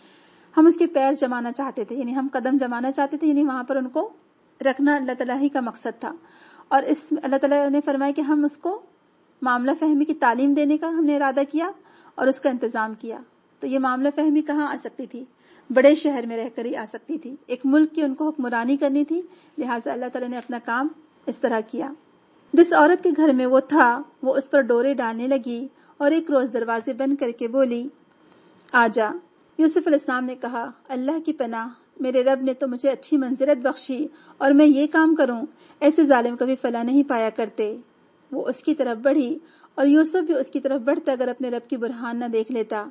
ہم اس کے پیر جمانا چاہتے تھے، یعنی ہم قدم جمانا چاہتے تھے، یعنی وہاں پر ان کو رکھنا اللہ تعالیٰ ہی کا مقصد تھا. اور اس اللہ تعالیٰ نے فرمایا کہ ہم اس کو معاملہ فہمی کی تعلیم دینے کا ہم نے ارادہ کیا اور اس کا انتظام کیا. تو یہ معاملہ فہمی کہاں آ سکتی تھی؟ بڑے شہر میں رہ کر ہی آ سکتی تھی. ایک ملک کی ان کو حکمرانی کرنی تھی، لہٰذا اللہ تعالیٰ نے اپنا کام اس طرح کیا. جس عورت کے گھر میں وہ تھا وہ اس پر ڈورے ڈالنے لگی اور ایک روز دروازے بند کر کے بولی آجا. یوسف علیہ السلام نے کہا اللہ کی پناہ، میرے رب نے تو مجھے اچھی منزلت بخشی اور میں یہ کام کروں، ایسے ظالم کبھی فلاح نہیں پایا کرتے. وہ اس کی طرف بڑھی اور یوسف بھی اس کی طرف بڑھتا اگر اپنے رب کی برہان نہ دیکھ لیتا.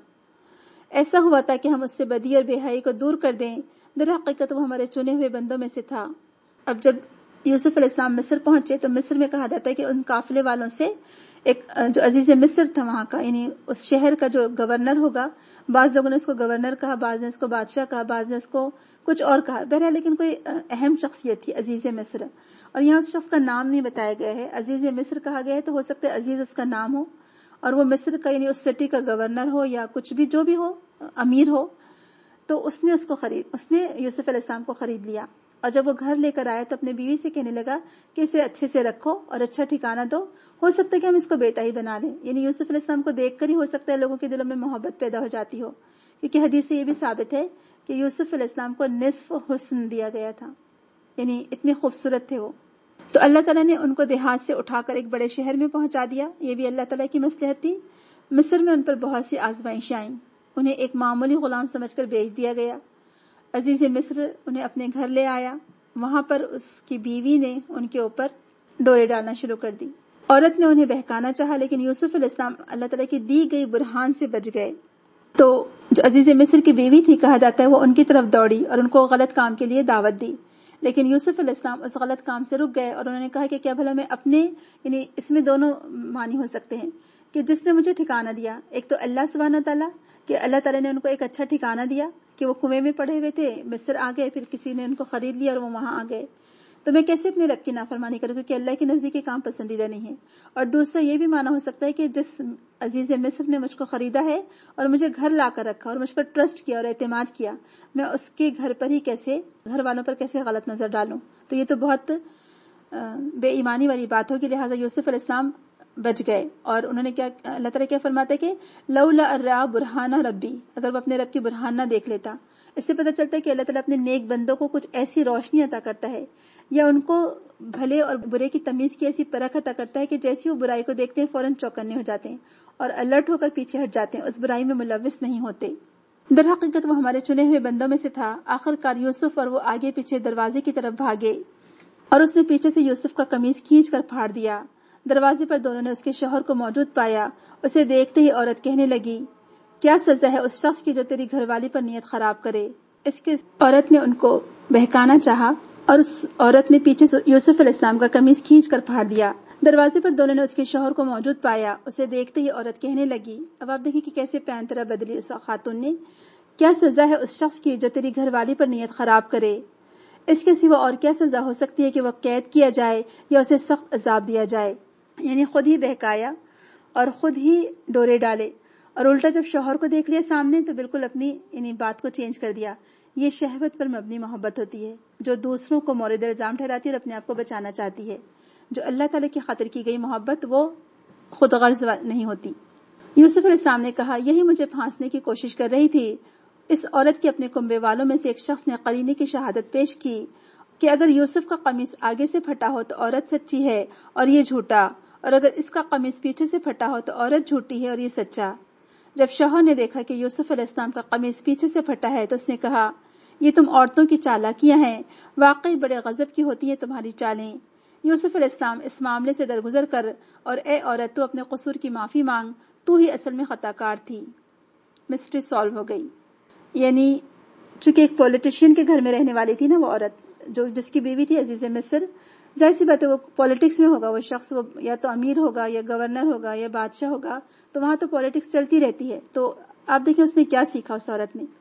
ایسا ہوا تھا کہ ہم اس سے بدی اور بے حیائی کو دور کر دیں، در حقیقت وہ ہمارے چنے ہوئے بندوں میں سے تھا. اب جب یوسف علیہ السلام مصر پہنچے تو مصر میں کہا جاتا ہے کہ ان قافلے والوں سے ایک جو عزیز مصر تھا وہاں کا، یعنی اس شہر کا جو گورنر ہوگا، بعض لوگوں نے اس کو گورنر کہا، بعض نے اس کو بادشاہ کہا، بعض نے اس کو کچھ اور کہا. بہرحال لیکن کوئی اہم شخصیت تھی عزیز مصر، اور یہاں اس شخص کا نام نہیں بتایا گیا ہے. عزیز مصر کہا گیا ہے تو ہو سکتا ہے عزیز اس کا نام ہو، اور وہ مصر کا یعنی اس سٹی کا گورنر ہو یا کچھ بھی جو بھی ہو، امیر ہو. تو اس نے یوسف علیہ السلام کو خرید لیا. اور جب وہ گھر لے کر آیا تو اپنے بیوی سے کہنے لگا کہ اسے اچھے سے رکھو اور اچھا ٹھکانہ دو، ہو سکتا ہے کہ ہم اس کو بیٹا ہی بنا لیں. یعنی یوسف علیہ السلام کو دیکھ کر ہی ہو سکتا ہے لوگوں کے دلوں میں محبت پیدا ہو جاتی ہو، کیونکہ حدیث سے یہ بھی ثابت ہے کہ یوسف علیہ السلام کو نصف حسن دیا گیا تھا، یعنی اتنے خوبصورت تھے وہ. تو اللہ تعالیٰ نے ان کو دیہات سے اٹھا کر ایک بڑے شہر میں پہنچا دیا. یہ بھی اللہ تعالیٰ کی مصلحت تھی. مصر میں ان پر بہت سی آزمائشیں آئیں. انہیں ایک معمولی غلام سمجھ کر بیچ دیا گیا. عزیز مصر انہیں اپنے گھر لے آیا. وہاں پر اس کی بیوی نے ان کے اوپر ڈورے ڈالنا شروع کر دی عورت نے انہیں بہکانا چاہا لیکن یوسف علیہ السلام اللہ تعالیٰ کی دی گئی برہان سے بچ گئے. تو جو عزیز مصر کی بیوی تھی کہا جاتا ہے وہ ان کی طرف دوڑی اور ان کو غلط کام کے لیے دعوت دی، لیکن یوسف علیہ السلام اس غلط کام سے رک گئے اور انہوں نے کہا کہ کیا بھلا میں اپنے، یعنی اس میں دونوں معنی ہو سکتے ہیں کہ جس نے مجھے ٹھکانہ دیا، ایک تو اللہ سبحانہ تعالیٰ کہ اللہ تعالیٰ نے ان کو ایک اچھا ٹھکانہ دیا کہ وہ کنویں میں پڑے ہوئے تھے، مصر آ گئے، پھر کسی نے ان کو خرید لیا اور وہ وہاں آ گئے، تو میں کیسے اپنے رب کی نافرمانی کروں کیونکہ اللہ کے نزدیک یہ کام پسندیدہ نہیں ہے. اور دوسرا یہ بھی مانا ہو سکتا ہے کہ جس عزیز مصر نے مجھ کو خریدا ہے اور مجھے گھر لا کر رکھا اور مجھ پر ٹرسٹ کیا اور اعتماد کیا، میں اس کے گھر پر ہی کیسے، گھر والوں پر کیسے غلط نظر ڈالوں. تو یہ تو بہت بے ایمانی والی بات ہوگی، لہٰذا یوسف علیہ السلام بچ گئے. اور انہوں نے کیا، اللہ تعالیٰ کیا فرماتے کہ لولا ارا برہانہ ربی، اگر وہ اپنے رب کی برہان نہ دیکھ لیتا. اس سے پتہ چلتا ہے کہ اللہ تعالیٰ اپنے نیک بندوں کو کچھ ایسی روشنی عطا کرتا ہے یا ان کو بھلے اور برے کی تمیز کی ایسی پرکھ عطا کرتا ہے کہ جیسی وہ برائی کو دیکھتے ہیں فوراً چوکنے ہو جاتے ہیں اور الرٹ ہو کر پیچھے ہٹ جاتے ہیں، اس برائی میں ملوث نہیں ہوتے. در حقیقت وہ ہمارے چنے ہوئے بندوں میں سے تھا. آخر کار یوسف اور وہ آگے پیچھے دروازے کی طرف بھاگے اور اس نے پیچھے سے یوسف کا قمیص کھینچ کر پھاڑ دیا. دروازے پر دونوں نے اس کے شوہر کو موجود پایا. اسے دیکھتے ہی عورت کہنے لگی، کیا سزا ہے اس شخص کی جو تیری گھر والی پر نیت خراب کرے. اس کے عورت نے ان کو بہکانا چاہا اور اس عورت نے پیچھے سے یوسف علیہ السلام کا قمیص کھینچ کر پھاڑ دیا. دروازے پر دونوں نے اس کے شوہر کو موجود پایا. اسے دیکھتے ہی عورت کہنے لگی، اب آپ دیکھیں کہ کیسے پین طرح بدلی اس خاتون نے، کیا سزا ہے اس شخص کی جو تیری گھر والی پر نیت خراب کرے. اس کے سوا اور کیا سزا ہو سکتی ہے کہ وہ قید کیا جائے یا اسے سخت عذاب دیا جائے. یعنی خود ہی بہکایا اور خود ہی ڈورے ڈالے اور الٹا جب شوہر کو دیکھ لیا سامنے تو بالکل اپنی یعنی بات کو چینج کر دیا. یہ شہوت پر مبنی محبت ہوتی ہے جو دوسروں کو مورد الزام ٹھہراتی ہے اور اپنے آپ کو بچانا چاہتی ہے. جو اللہ تعالیٰ کی خاطر کی گئی محبت وہ خود غرض نہیں ہوتی. یوسف علیہ السلام نے کہا، یہی مجھے پھانسنے کی کوشش کر رہی تھی. اس عورت کے اپنے کنبے والوں میں سے ایک شخص نے قرینے کی شہادت پیش کی کہ اگر یوسف کا قمیص آگے سے پھٹا ہو تو عورت سچی ہے اور یہ جھوٹا، اور اگر اس کا قمیص پیچھے سے پھٹا ہو تو عورت جھوٹی ہے اور یہ سچا. جب شوہر نے دیکھا کہ یوسف علیہ السلام کا قمیص پیچھے سے پھٹا ہے تو اس نے کہا، یہ تم عورتوں کی چالاکیاں ہیں، واقعی بڑے غضب کی ہوتی ہیں تمہاری چالیں. یوسف علیہ السلام اس معاملے سے درگزر کر اور اے عورت تو اپنے قصور کی معافی مانگ، تو ہی اصل میں خطا کار تھی. مسٹری سالو ہو گئی. یعنی چونکہ ایک پولیٹیشین کے گھر میں رہنے والی تھی نا وہ عورت، جو جس کی بیوی تھی عزیز مصر، ظاہر سی بات ہے وہ پالیٹکس میں ہوگا، وہ شخص وہ یا تو امیر ہوگا یا گورنر ہوگا یا بادشاہ ہوگا، تو وہاں تو پالیٹکس چلتی رہتی ہے. تو آپ دیکھیں اس نے کیا سیکھا اس عورت نے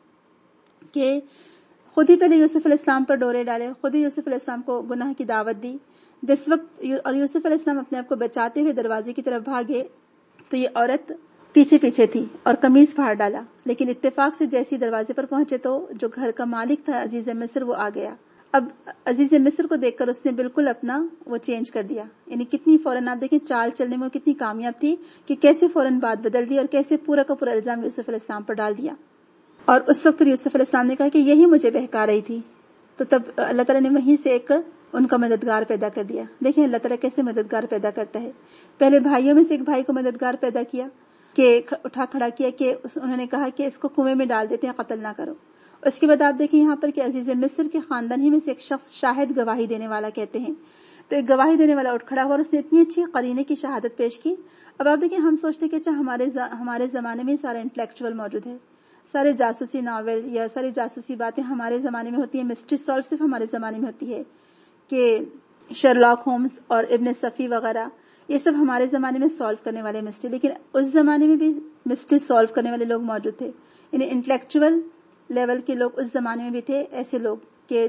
کہ خود ہی پہلے یوسف علیہ السلام پر ڈورے ڈالے، خود ہی یوسف علیہ السلام کو گناہ کی دعوت دی. جس وقت اور یوسف علیہ السلام اپنے آپ کو بچاتے ہوئے دروازے کی طرف بھاگے تو یہ عورت پیچھے پیچھے تھی اور قمیص پھاڑ ڈالا. لیکن اتفاق سے جیسی دروازے پر پہنچے تو جو گھر کا مالک تھا عزیز مصر وہ آ گیا. اب عزیز مصر کو دیکھ کر اس نے بالکل اپنا وہ چینج کر دیا. یعنی کتنی فوراً آپ دیکھیں چال چلنے میں کتنی کامیاب تھی کہ کیسے فوراً بات بدل دی اور کیسے پورا کا پورا الزام یوسف علیہ السلام پر ڈال دیا. اور اس وقت پھر یوسف علیہ السلام نے کہا کہ یہی مجھے بہکا رہی تھی. تو تب اللہ تعالیٰ نے وہیں سے ایک ان کا مددگار پیدا کر دیا. دیکھیں اللہ تعالیٰ کیسے مددگار پیدا کرتا ہے. پہلے بھائیوں میں سے ایک بھائی کو مددگار پیدا کیا کہ اٹھا کھڑا کیا کہ انہوں نے کہا کہ اس کو کنویں میں ڈال دیتے ہیں، قتل نہ کرو. اس کے بعد آپ دیکھیں یہاں پر کہ عزیز مصر کے خاندان ہی میں سے ایک شخص شاہد گواہی دینے والا کہتے ہیں. تو ایک گواہی دینے والا اٹھ کھڑا ہوا اور اس نے اتنی اچھی قرینے کی شہادت پیش کی. اب آپ دیکھیں ہم سوچتے کہ اچھا ہمارے زمانے میں سارا انٹلیکچوئل موجود ہے، سارے جاسوسی ناول یا ساری جاسوسی باتیں ہمارے زمانے میں ہوتی ہیں، مسٹری سالو صرف ہمارے زمانے میں ہوتی ہے کہ شرلاک ہومز اور ابن صفی وغیرہ یہ سب ہمارے زمانے میں سالو کرنے والے مسٹری. لیکن اس زمانے میں بھی مسٹری سالو کرنے والے لوگ موجود تھے. یعنی انٹلیکچوئل لیول کے لوگ اس زمانے میں بھی تھے، ایسے لوگ کہ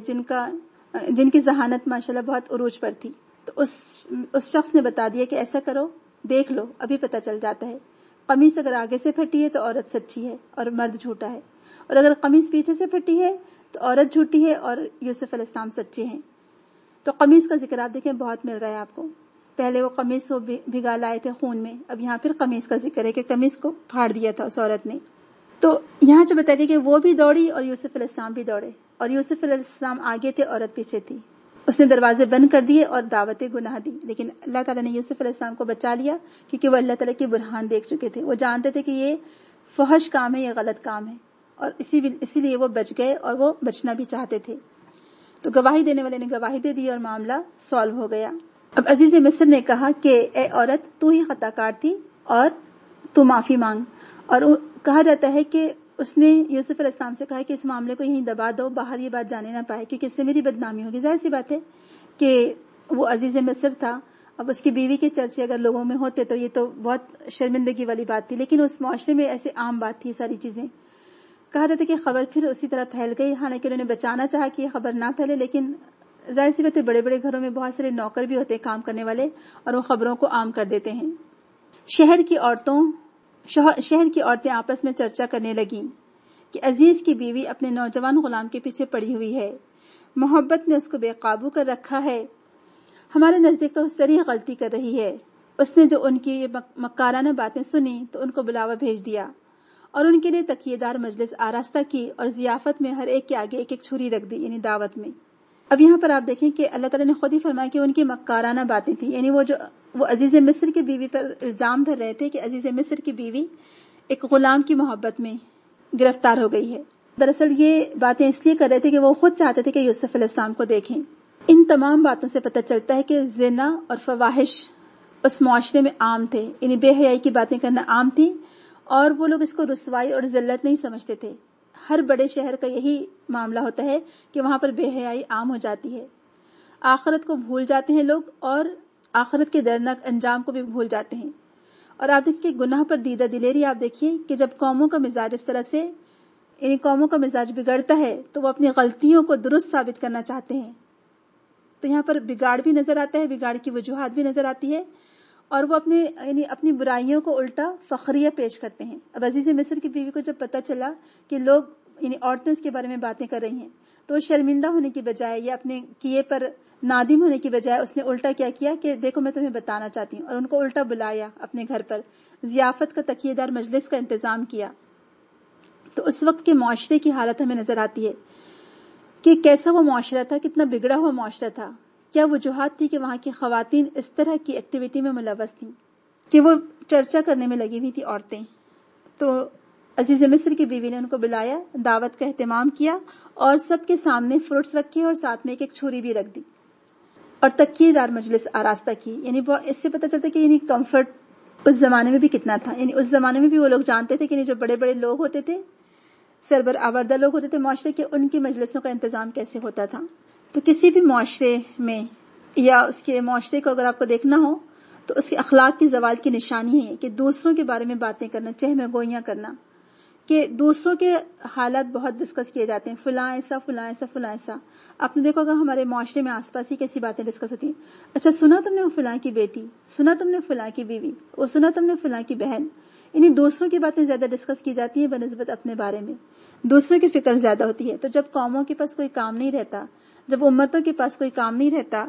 جن کی ذہانت ماشاءاللہ بہت عروج پر تھی. تو اس شخص نے بتا دیا کہ ایسا کرو، دیکھ لو، ابھی پتہ چل جاتا ہے. قمیص اگر آگے سے پھٹی ہے تو عورت سچی ہے اور مرد جھوٹا ہے، اور اگر قمیص پیچھے سے پھٹی ہے تو عورت جھوٹی ہے اور یوسف علیہ السلام سچے ہیں. تو قمیص کا ذکر آپ دیکھیں بہت مل رہا ہے آپ کو. پہلے وہ قمیص کو بھگا لائے تھے خون میں، اب یہاں پھر قمیص کا ذکر ہے کہ قمیص کو پھاڑ دیا تھا اس عورت نے. تو یہاں جو بتا گیا کہ وہ بھی دوڑی اور یوسف علیہ السلام بھی دوڑے، اور یوسف علیہ السلام آگے تھے، عورت پیچھے تھی. اس نے دروازے بند کر دیے اور دعوت گناہ دی. لیکن اللہ تعالیٰ نے یوسف علیہ السلام کو بچا لیا کیونکہ وہ اللہ تعالیٰ کی برہان دیکھ چکے تھے. وہ جانتے تھے کہ یہ فحش کام ہے، یہ غلط کام ہے، اور اسی لیے وہ بچ گئے اور وہ بچنا بھی چاہتے تھے. تو گواہی دینے والے نے گواہی دے دی اور معاملہ سالو ہو گیا. اب عزیز مصر نے کہا کہ اے عورت تو ہی خطا کار تھی اور تو معافی مانگ. اور کہا جاتا ہے کہ اس نے یوسف علیہ السلام سے کہا کہ اس معاملے کو یہیں دبا دو, باہر یہ بات جانے نہ پائے کیونکہ اس سے میری بدنامی ہوگی. ظاہر سی بات ہے کہ وہ عزیز مصر تھا, اب اس کی بیوی کے چرچے اگر لوگوں میں ہوتے تو یہ تو بہت شرمندگی والی بات تھی, لیکن اس معاشرے میں ایسے عام بات تھی ساری چیزیں. کہا جاتا ہے کہ خبر پھر اسی طرح پھیل گئی, حالانکہ انہوں نے بچانا چاہا کہ یہ خبر نہ پھیلے, لیکن ظاہر سی بات ہے بڑے بڑے گھروں میں بہت سارے نوکر بھی ہوتے ہیں کام کرنے والے, اور وہ خبروں کو عام کر دیتے ہیں. شہر کی عورتیں آپس میں چرچا کرنے لگیں کہ عزیز کی بیوی اپنے نوجوان غلام کے پیچھے پڑی ہوئی ہے, محبت نے اس کو بے قابو کر رکھا ہے, ہمارے نزدیک تو صریح غلطی کر رہی ہے. اس نے جو ان کی یہ مکارانہ باتیں سنی تو ان کو بلاوا بھیج دیا اور ان کے لیے تکیے دار مجلس آراستہ کی اور ضیافت میں ہر ایک کے آگے ایک ایک چھری رکھ دی, یعنی دعوت میں. اب یہاں پر آپ دیکھیں کہ اللہ تعالیٰ نے خود ہی فرمایا کہ ان کی مکارانہ باتیں تھیں, یعنی وہ عزیز مصر کی بیوی پر الزام دھر رہے تھے کہ عزیز مصر کی بیوی ایک غلام کی محبت میں گرفتار ہو گئی ہے. دراصل یہ باتیں اس لیے کر رہے تھے کہ وہ خود چاہتے تھے کہ یوسف علیہ السلام کو دیکھیں. ان تمام باتوں سے پتہ چلتا ہے کہ زنا اور فواحش اس معاشرے میں عام تھے, یعنی بے حیائی کی باتیں کرنا عام تھی, اور وہ لوگ اس کو رسوائی اور ذلت نہیں سمجھتے تھے. ہر بڑے شہر کا یہی معاملہ ہوتا ہے کہ وہاں پر بے حیائی عام ہو جاتی ہے. آخرت کو بھول جاتے ہیں لوگ, اور آخرت کے دردناک انجام کو بھی بھول جاتے ہیں. اور آپ دیکھیے گناہ پر دیدہ دلیری, آپ دیکھیے کہ جب قوموں کا مزاج اس طرح سے, یعنی قوموں کا مزاج بگڑتا ہے تو وہ اپنی غلطیوں کو درست ثابت کرنا چاہتے ہیں. تو یہاں پر بگاڑ بھی نظر آتا ہے, بگاڑ کی وجوہات بھی نظر آتی ہے, اور وہ اپنی برائیوں کو الٹا فخریہ پیش کرتے ہیں. اب عزیز مصر کی بیوی کو جب پتہ چلا کہ لوگ یعنی عورتیں اس کے بارے میں باتیں کر رہی ہیں تو شرمندہ ہونے کی بجائے یا اپنے کیے پر نادم ہونے کی بجائے اس نے الٹا کیا کیا کہ دیکھو میں تمہیں بتانا چاہتی ہوں, اور ان کو الٹا بلایا اپنے گھر پر, ضیافت کا تکیے دار مجلس کا انتظام کیا. تو اس وقت کے معاشرے کی حالت ہمیں نظر آتی ہے کہ کیسا وہ معاشرہ تھا, کتنا بگڑا ہوا معاشرہ تھا. کیا وجوہات تھی کہ وہاں کی خواتین اس طرح کی ایکٹیویٹی میں ملوث تھیں کہ وہ چرچا کرنے میں لگی ہوئی تھی عورتیں. تو عزیز مصر کی بیوی نے ان کو بلایا, دعوت کا اہتمام کیا, اور سب کے سامنے فروٹس رکھے اور ساتھ میں ایک ایک چھری بھی رکھ دی, اور تکیے دار مجلس آراستہ کی. یعنی اس سے پتہ چلتا ہے کہ یعنی کمفرٹ اس زمانے میں بھی کتنا تھا. یعنی اس زمانے میں بھی وہ لوگ جانتے تھے کہ جو بڑے بڑے لوگ ہوتے تھے, سربر آوردہ لوگ ہوتے تھے معاشرے کے, ان کی مجلسوں کا انتظام کیسے ہوتا تھا. تو کسی بھی معاشرے میں یا اس کے معاشرے کو اگر آپ کو دیکھنا ہو تو اس کے اخلاق کی زوال کی نشانی ہے کہ دوسروں کے بارے میں باتیں کرنا, چہمہ گوئیاں کرنا, کہ دوسروں کے حالات بہت ڈسکس کیے جاتے ہیں, فلاں ایسا فلاں ایسا فلاں ایسا. آپ نے دیکھا ہوگا ہمارے معاشرے میں آس پاس ہی کیسی باتیں ڈسکس ہوتی ہیں. اچھا سنا تم نے وہ فلاں کی بیٹی, سنا تم نے فلاں کی بیوی, وہ سنا تم نے فلاں کی بہن. یعنی دوسروں کی باتیں زیادہ ڈسکس کی جاتی ہیں بنسبت اپنے بارے میں, دوسروں کی فکر زیادہ ہوتی ہے. تو جب قوموں کے پاس کوئی کام نہیں رہتا, جب امتوں کے پاس کوئی کام نہیں رہتا,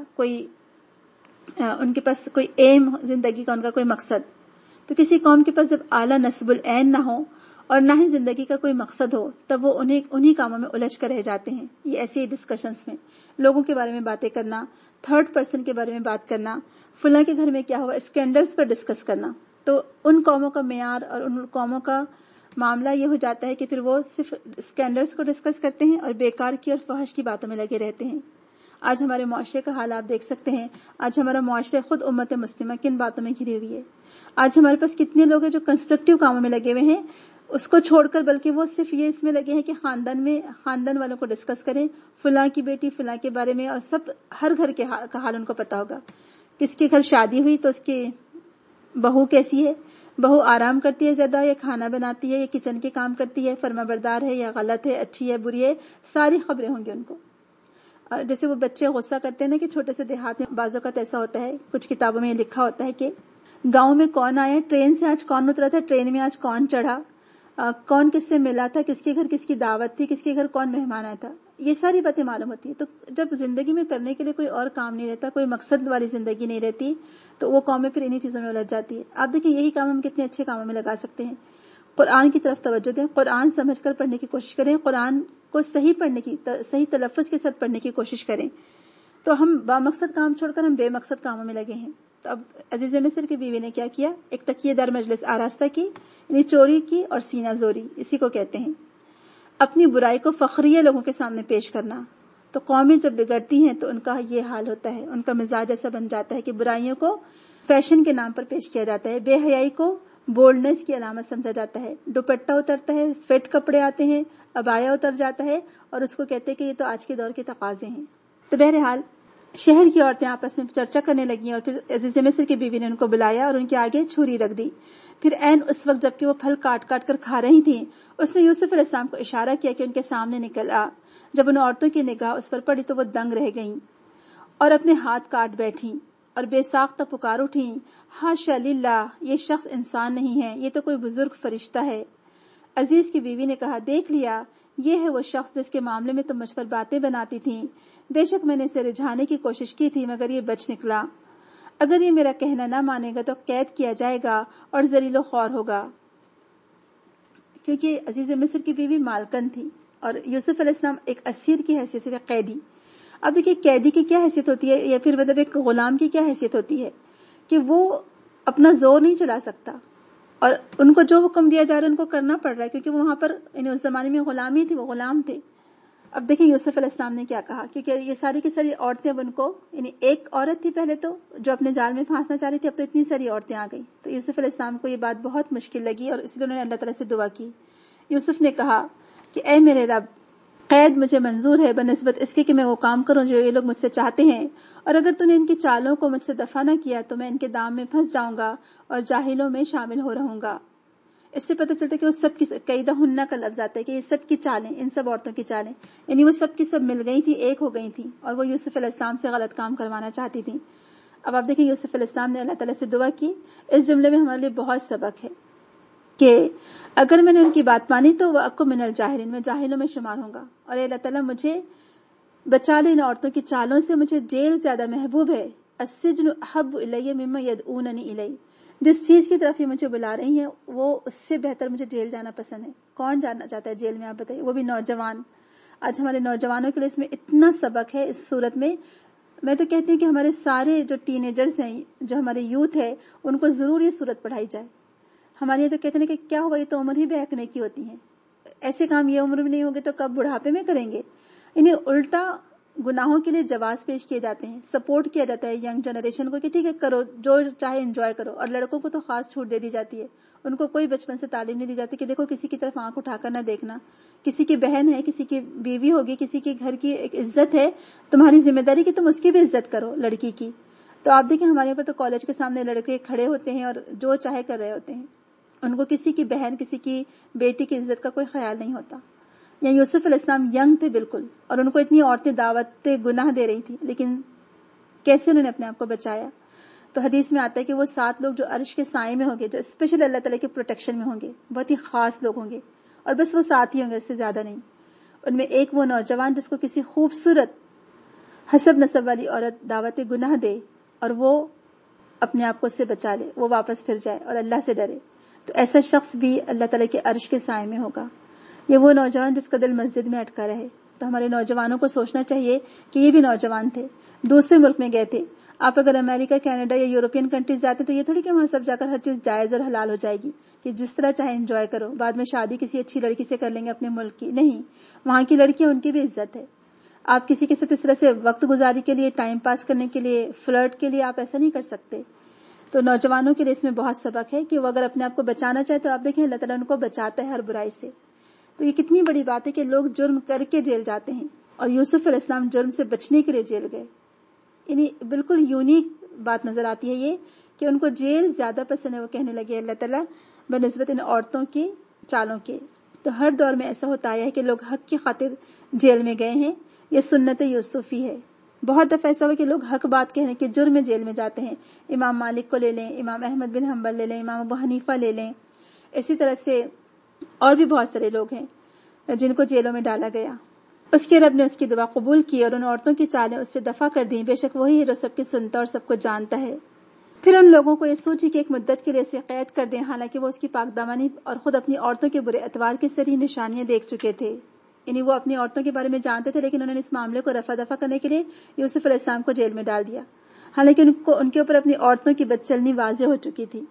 ان کے پاس کوئی ایم زندگی کا, ان کا کوئی مقصد, تو کسی قوم کے پاس جب اعلیٰ نصب العین نہ ہو اور نہ ہی زندگی کا کوئی مقصد ہو, تب وہ انہی کاموں میں الجھ کر رہ جاتے ہیں. یہ ایسی ڈسکشنز میں لوگوں کے بارے میں باتیں کرنا, تھرڈ پرسن کے بارے میں بات کرنا, فلاں کے گھر میں کیا ہوا, اسکینڈلز پر ڈسکس کرنا. تو ان قوموں کا معیار اور ان قوموں کا معاملہ یہ ہو جاتا ہے کہ پھر وہ صرف اسکینڈلز کو ڈسکس کرتے ہیں اور بیکار کی اور فحش کی باتوں میں لگے رہتے ہیں. آج ہمارے معاشرے کا حال آپ دیکھ سکتے ہیں. آج ہمارا معاشرہ خود امت مسلمہ کن باتوں میں گھری ہوئی ہے. آج ہمارے پاس کتنے لوگ ہیں جو کنسٹرکٹیو کاموں میں لگے ہوئے ہیں, اس کو چھوڑ کر بلکہ وہ صرف یہ اس میں لگے ہیں کہ خاندان والوں کو ڈسکس کریں, فلاں کی بیٹی فلاں کے بارے میں, اور سب ہر گھر کا حال ان کو پتا ہوگا. کس کے گھر شادی ہوئی تو اس کی بہو کیسی ہے, بہو آرام کرتی ہے زیادہ یا کھانا بناتی ہے یا کچن کے کام کرتی ہے, فرما بردار ہے یا غلط ہے, اچھی ہے بری ہے, ساری خبریں ہوں گی ان کو. جیسے وہ بچے غصہ کرتے ہیں نا کہ چھوٹے سے دیہات میں بعض اوقات ایسا ہوتا ہے, کچھ کتابوں میں یہ لکھا ہوتا ہے کہ گاؤں میں کون آیا, ٹرین سے آج کون اترا تھا, ٹرین میں آج کون چڑھا, کون کس سے ملا تھا, کس کے گھر کس کی دعوت تھی, کس کے گھر کون مہمان آیا تھا. یہ ساری باتیں معلوم ہوتی ہیں. تو جب زندگی میں کرنے کے لیے کوئی اور کام نہیں رہتا, کوئی مقصد والی زندگی نہیں رہتی, تو وہ قومیں پھر انہی چیزوں میں الجھ جاتی ہے. آپ دیکھیں یہی کام ہم کتنے اچھے کاموں میں لگا سکتے ہیں. قرآن کی طرف توجہ دیں, قرآن سمجھ کر پڑھنے کی کوشش کریں, قرآن کو صحیح تلفظ کے ساتھ پڑھنے کی کوشش کریں. تو ہم بامقصد کام چھوڑ کر ہم بے مقصد کاموں میں لگے ہیں. تو اب عزیز مصر کی بیوی نے کیا کیا, ایک تکیے دار مجلس آراستہ کی, یعنی چوری کی اور سینہ زوری, اسی کو کہتے ہیں. اپنی برائی کو فخریہ لوگوں کے سامنے پیش کرنا, تو قومیں جب بگڑتی ہیں تو ان کا یہ حال ہوتا ہے، ان کا مزاج ایسا بن جاتا ہے کہ برائیوں کو فیشن کے نام پر پیش کیا جاتا ہے، بے حیائی کو بولڈنس کی علامت سمجھا جاتا ہے، دوپٹہ اترتا ہے، فٹ کپڑے آتے ہیں، ابایا اتر جاتا ہے اور اس کو کہتے ہیں کہ یہ تو آج کے دور کے تقاضے ہیں۔ تو بہرحال شہر کی عورتیں آپس میں چرچا کرنے لگیں اور پھر عزیز مصر کی بیوی نے ان کو بلایا اور ان کے آگے چھری رکھ دی۔ پھر عین اس وقت جبکہ وہ پھل کاٹ کاٹ کر کھا رہی تھیں، اس نے یوسف علیہ السلام کو اشارہ کیا کہ ان کے سامنے نکل آ۔ جب ان عورتوں کی نگاہ اس پر پڑی تو وہ دنگ رہ گئیں اور اپنے ہاتھ کاٹ بیٹھیں اور بے ساختہ پکار اٹھیں، حاشا للہ، یہ شخص انسان نہیں ہے، یہ تو کوئی بزرگ فرشتہ ہے۔ عزیز کی بیوی نے کہا، دیکھ لیا، یہ ہے وہ شخص جس کے معاملے میں تم مجھ پر باتیں بناتی تھیں، بے شک میں نے اسے رجھانے کی کوشش کی تھی مگر یہ بچ نکلا، اگر یہ میرا کہنا نہ مانے گا تو قید کیا جائے گا اور ذلیل و خوار ہوگا۔ کیونکہ عزیز مصر کی بیوی مالکن تھی اور یوسف علیہ السلام ایک اسیر کی حیثیت سے قیدی۔ اب دیکھیے قیدی کی کیا حیثیت ہوتی ہے یا پھر مطلب ایک غلام کی کیا حیثیت ہوتی ہے کہ وہ اپنا زور نہیں چلا سکتا اور ان کو جو حکم دیا جا رہا ہے ان کو کرنا پڑ رہا ہے، کیونکہ وہ وہاں پر یعنی اس زمانے میں غلامی تھی، وہ غلام تھے۔ اب دیکھیں یوسف علیہ السلام نے کیا کہا، کیونکہ یہ ساری کی ساری عورتیں اب ان کو یعنی ایک عورت تھی پہلے تو جو اپنے جال میں پھانسنا چاہ رہی تھی، اب تو اتنی ساری عورتیں آ گئی۔ تو یوسف علیہ السلام کو یہ بات بہت مشکل لگی اور اس لیے انہوں نے اللہ تعالیٰ سے دعا کی۔ یوسف نے کہا کہ اے میرے رب، قید مجھے منظور ہے بنسبت اس کے کہ میں وہ کام کروں جو یہ لوگ مجھ سے چاہتے ہیں، اور اگر تو نے ان کی چالوں کو مجھ سے دفع نہ کیا تو میں ان کے دام میں پھنس جاؤں گا اور جاہلوں میں شامل ہو رہوں گا۔ اس سے پتہ چلتا ہے کہ وہ سب کی قیدہ ہننا کا لفظ آتا ہے کہ یہ سب کی چالیں، ان سب عورتوں کی چالیں، یعنی وہ سب کی سب مل گئی تھی، ایک ہو گئی تھی اور وہ یوسف علیہ السلام سے غلط کام کروانا چاہتی تھی۔ اب آپ دیکھیں یوسف علیہ السلام نے اللہ تعالیٰ سے دعا کی۔ اس جملے میں ہمارے لیے بہت سبق ہے کہ اگر میں نے ان کی بات مانی تو وَأَكُن مِنَ الْجَاهِلِينَ، میں جاہلوں میں شمار ہوں گا، اور اے اللہ تعالیٰ مجھے بچا لے ان عورتوں کی چالوں سے، مجھے جیل زیادہ محبوب ہے، السجن احب الی مما یدعوننی الی، جس چیز کی طرف یہ مجھے بلا رہی ہیں وہ اس سے بہتر مجھے جیل جانا پسند ہے۔ کون جانا چاہتا ہے جیل میں، آپ بتائیے، وہ بھی نوجوان۔ آج ہمارے نوجوانوں کے لیے اس میں اتنا سبق ہے اس صورت میں۔ میں تو کہتی ہوں کہ ہمارے سارے جو ٹین ایجرز ہیں، جو ہمارے یوتھ ہے، ان کو ضرور یہ صورت پڑھائی جائے۔ ہمارے یہ تو کہتے ہیں کہ کیا ہوا، یہ تو عمر ہی بہکنے کی ہوتی ہے، ایسے کام یہ عمر میں نہیں ہوگے تو کب بڑھاپے میں کریں گے۔ انہیں الٹا گناہوں کے لیے جواز پیش کیے جاتے ہیں، سپورٹ کیا جاتا ہے ینگ جنریشن کو کہ ٹھیک ہے کرو، جو چاہے انجوائے کرو، اور لڑکوں کو تو خاص چھوٹ دے دی جاتی ہے، ان کو کوئی بچپن سے تعلیم نہیں دی جاتی کہ دیکھو کسی کی طرف آنکھ اٹھا کر نہ دیکھنا، کسی کی بہن ہے، کسی کی بیوی ہوگی، کسی کے گھر کی ایک عزت ہے، تمہاری ذمہ داری کہ تم اس کی بھی عزت کرو لڑکی کی۔ تو آپ دیکھیں ہمارے یہاں پر تو کالج کے سامنے لڑکے کھڑے ہوتے ہیں اور جو چاہے کر رہے ہوتے ہیں، ان کو کسی کی بہن، کسی کی بیٹی کی عزت کا کوئی خیال نہیں ہوتا۔ یا یوسف علیہ السلام ینگ تھے بالکل، اور ان کو اتنی عورتیں دعوت گناہ دے رہی تھی، لیکن کیسے انہوں نے اپنے آپ کو بچایا۔ تو حدیث میں آتا ہے کہ وہ 7 لوگ جو عرش کے سائے میں ہوں گے، جو اسپیشل اللہ تعالیٰ کے پروٹیکشن میں ہوں گے، بہت ہی خاص لوگ ہوں گے، اور بس وہ 7 ہی ہوں گے، اس سے زیادہ نہیں۔ ان میں ایک وہ نوجوان جس کو کسی خوبصورت حسب نسب والی عورت دعوت گناہ دے اور وہ اپنے آپ کو اس سے بچا لے، وہ واپس پھر جائے اور اللہ سے ڈرے، تو ایسا شخص بھی اللہ تعالیٰ کے عرش کے سائے میں ہوگا۔ یہ وہ نوجوان جس کا دل مسجد میں اٹکا رہے۔ تو ہمارے نوجوانوں کو سوچنا چاہیے کہ یہ بھی نوجوان تھے، دوسرے ملک میں گئے تھے۔ آپ اگر امریکہ، کینیڈا یا یورپین کنٹریز جاتے تو یہ تھوڑی کہ وہاں سب جا کر ہر چیز جائز اور حلال ہو جائے گی کہ جس طرح چاہے انجوائے کرو، بعد میں شادی کسی اچھی لڑکی سے کر لیں گے اپنے ملک کی، نہیں، وہاں کی لڑکیاں، ان کی بھی عزت ہے۔ آپ کسی کے ساتھ اس طرح سے وقت گزاری کے لیے، ٹائم پاس کرنے کے لیے، فلرٹ کے لیے آپ ایسا نہیں کر سکتے۔ تو نوجوانوں کے لیے اس میں بہت سبق ہے کہ وہ اگر اپنے آپ کو بچانا چاہے تو آپ دیکھیں اللہ تعالیٰ ان کو بچاتا ہے ہر برائی سے۔ تو یہ کتنی بڑی بات ہے کہ لوگ جرم کر کے جیل جاتے ہیں، اور یوسف علیہ السلام جرم سے بچنے کے لیے جیل گئے۔ یعنی بالکل یونیک بات نظر آتی ہے یہ کہ ان کو جیل زیادہ پسند ہے۔ وہ کہنے لگے اللہ تعالیٰ بنسبت ان عورتوں کی چالوں کے۔ تو ہر دور میں ایسا ہوتا آیا ہے کہ لوگ حق کی خاطر جیل میں گئے ہیں، یہ سنت یوسفی ہے۔ بہت دفعہ ایسا ہوا کہ لوگ حق بات کہنے کے جرم میں جیل میں جاتے ہیں۔ امام مالک کو لے لیں، امام احمد بن حنبل لے لیں، امام ابو حنیفہ لے لیں، اسی طرح سے اور بھی بہت سارے لوگ ہیں جن کو جیلوں میں ڈالا گیا۔ اس کے رب نے اس کی دعا قبول کی اور ان عورتوں کی چالیں اس سے دفع کر دیں، بے شک وہی ہے جو سب کی سنتا اور سب کو جانتا ہے۔ پھر ان لوگوں کو یہ سوچی کہ ایک مدت کے لیے اسے قید کر دیں، حالانکہ وہ اس کی پاک دامنی اور خود اپنی عورتوں کے برے اطوار کی صریح نشانیاں دیکھ چکے تھے۔ یعنی وہ اپنی عورتوں کے بارے میں جانتے تھے، لیکن انہوں نے اس معاملے کو رفع دفع کرنے کے لیے یوسف علیہ السلام کو جیل میں ڈال دیا، حالانکہ ان کے اوپر اپنی عورتوں کی بد چلنی واضح ہو چکی تھی۔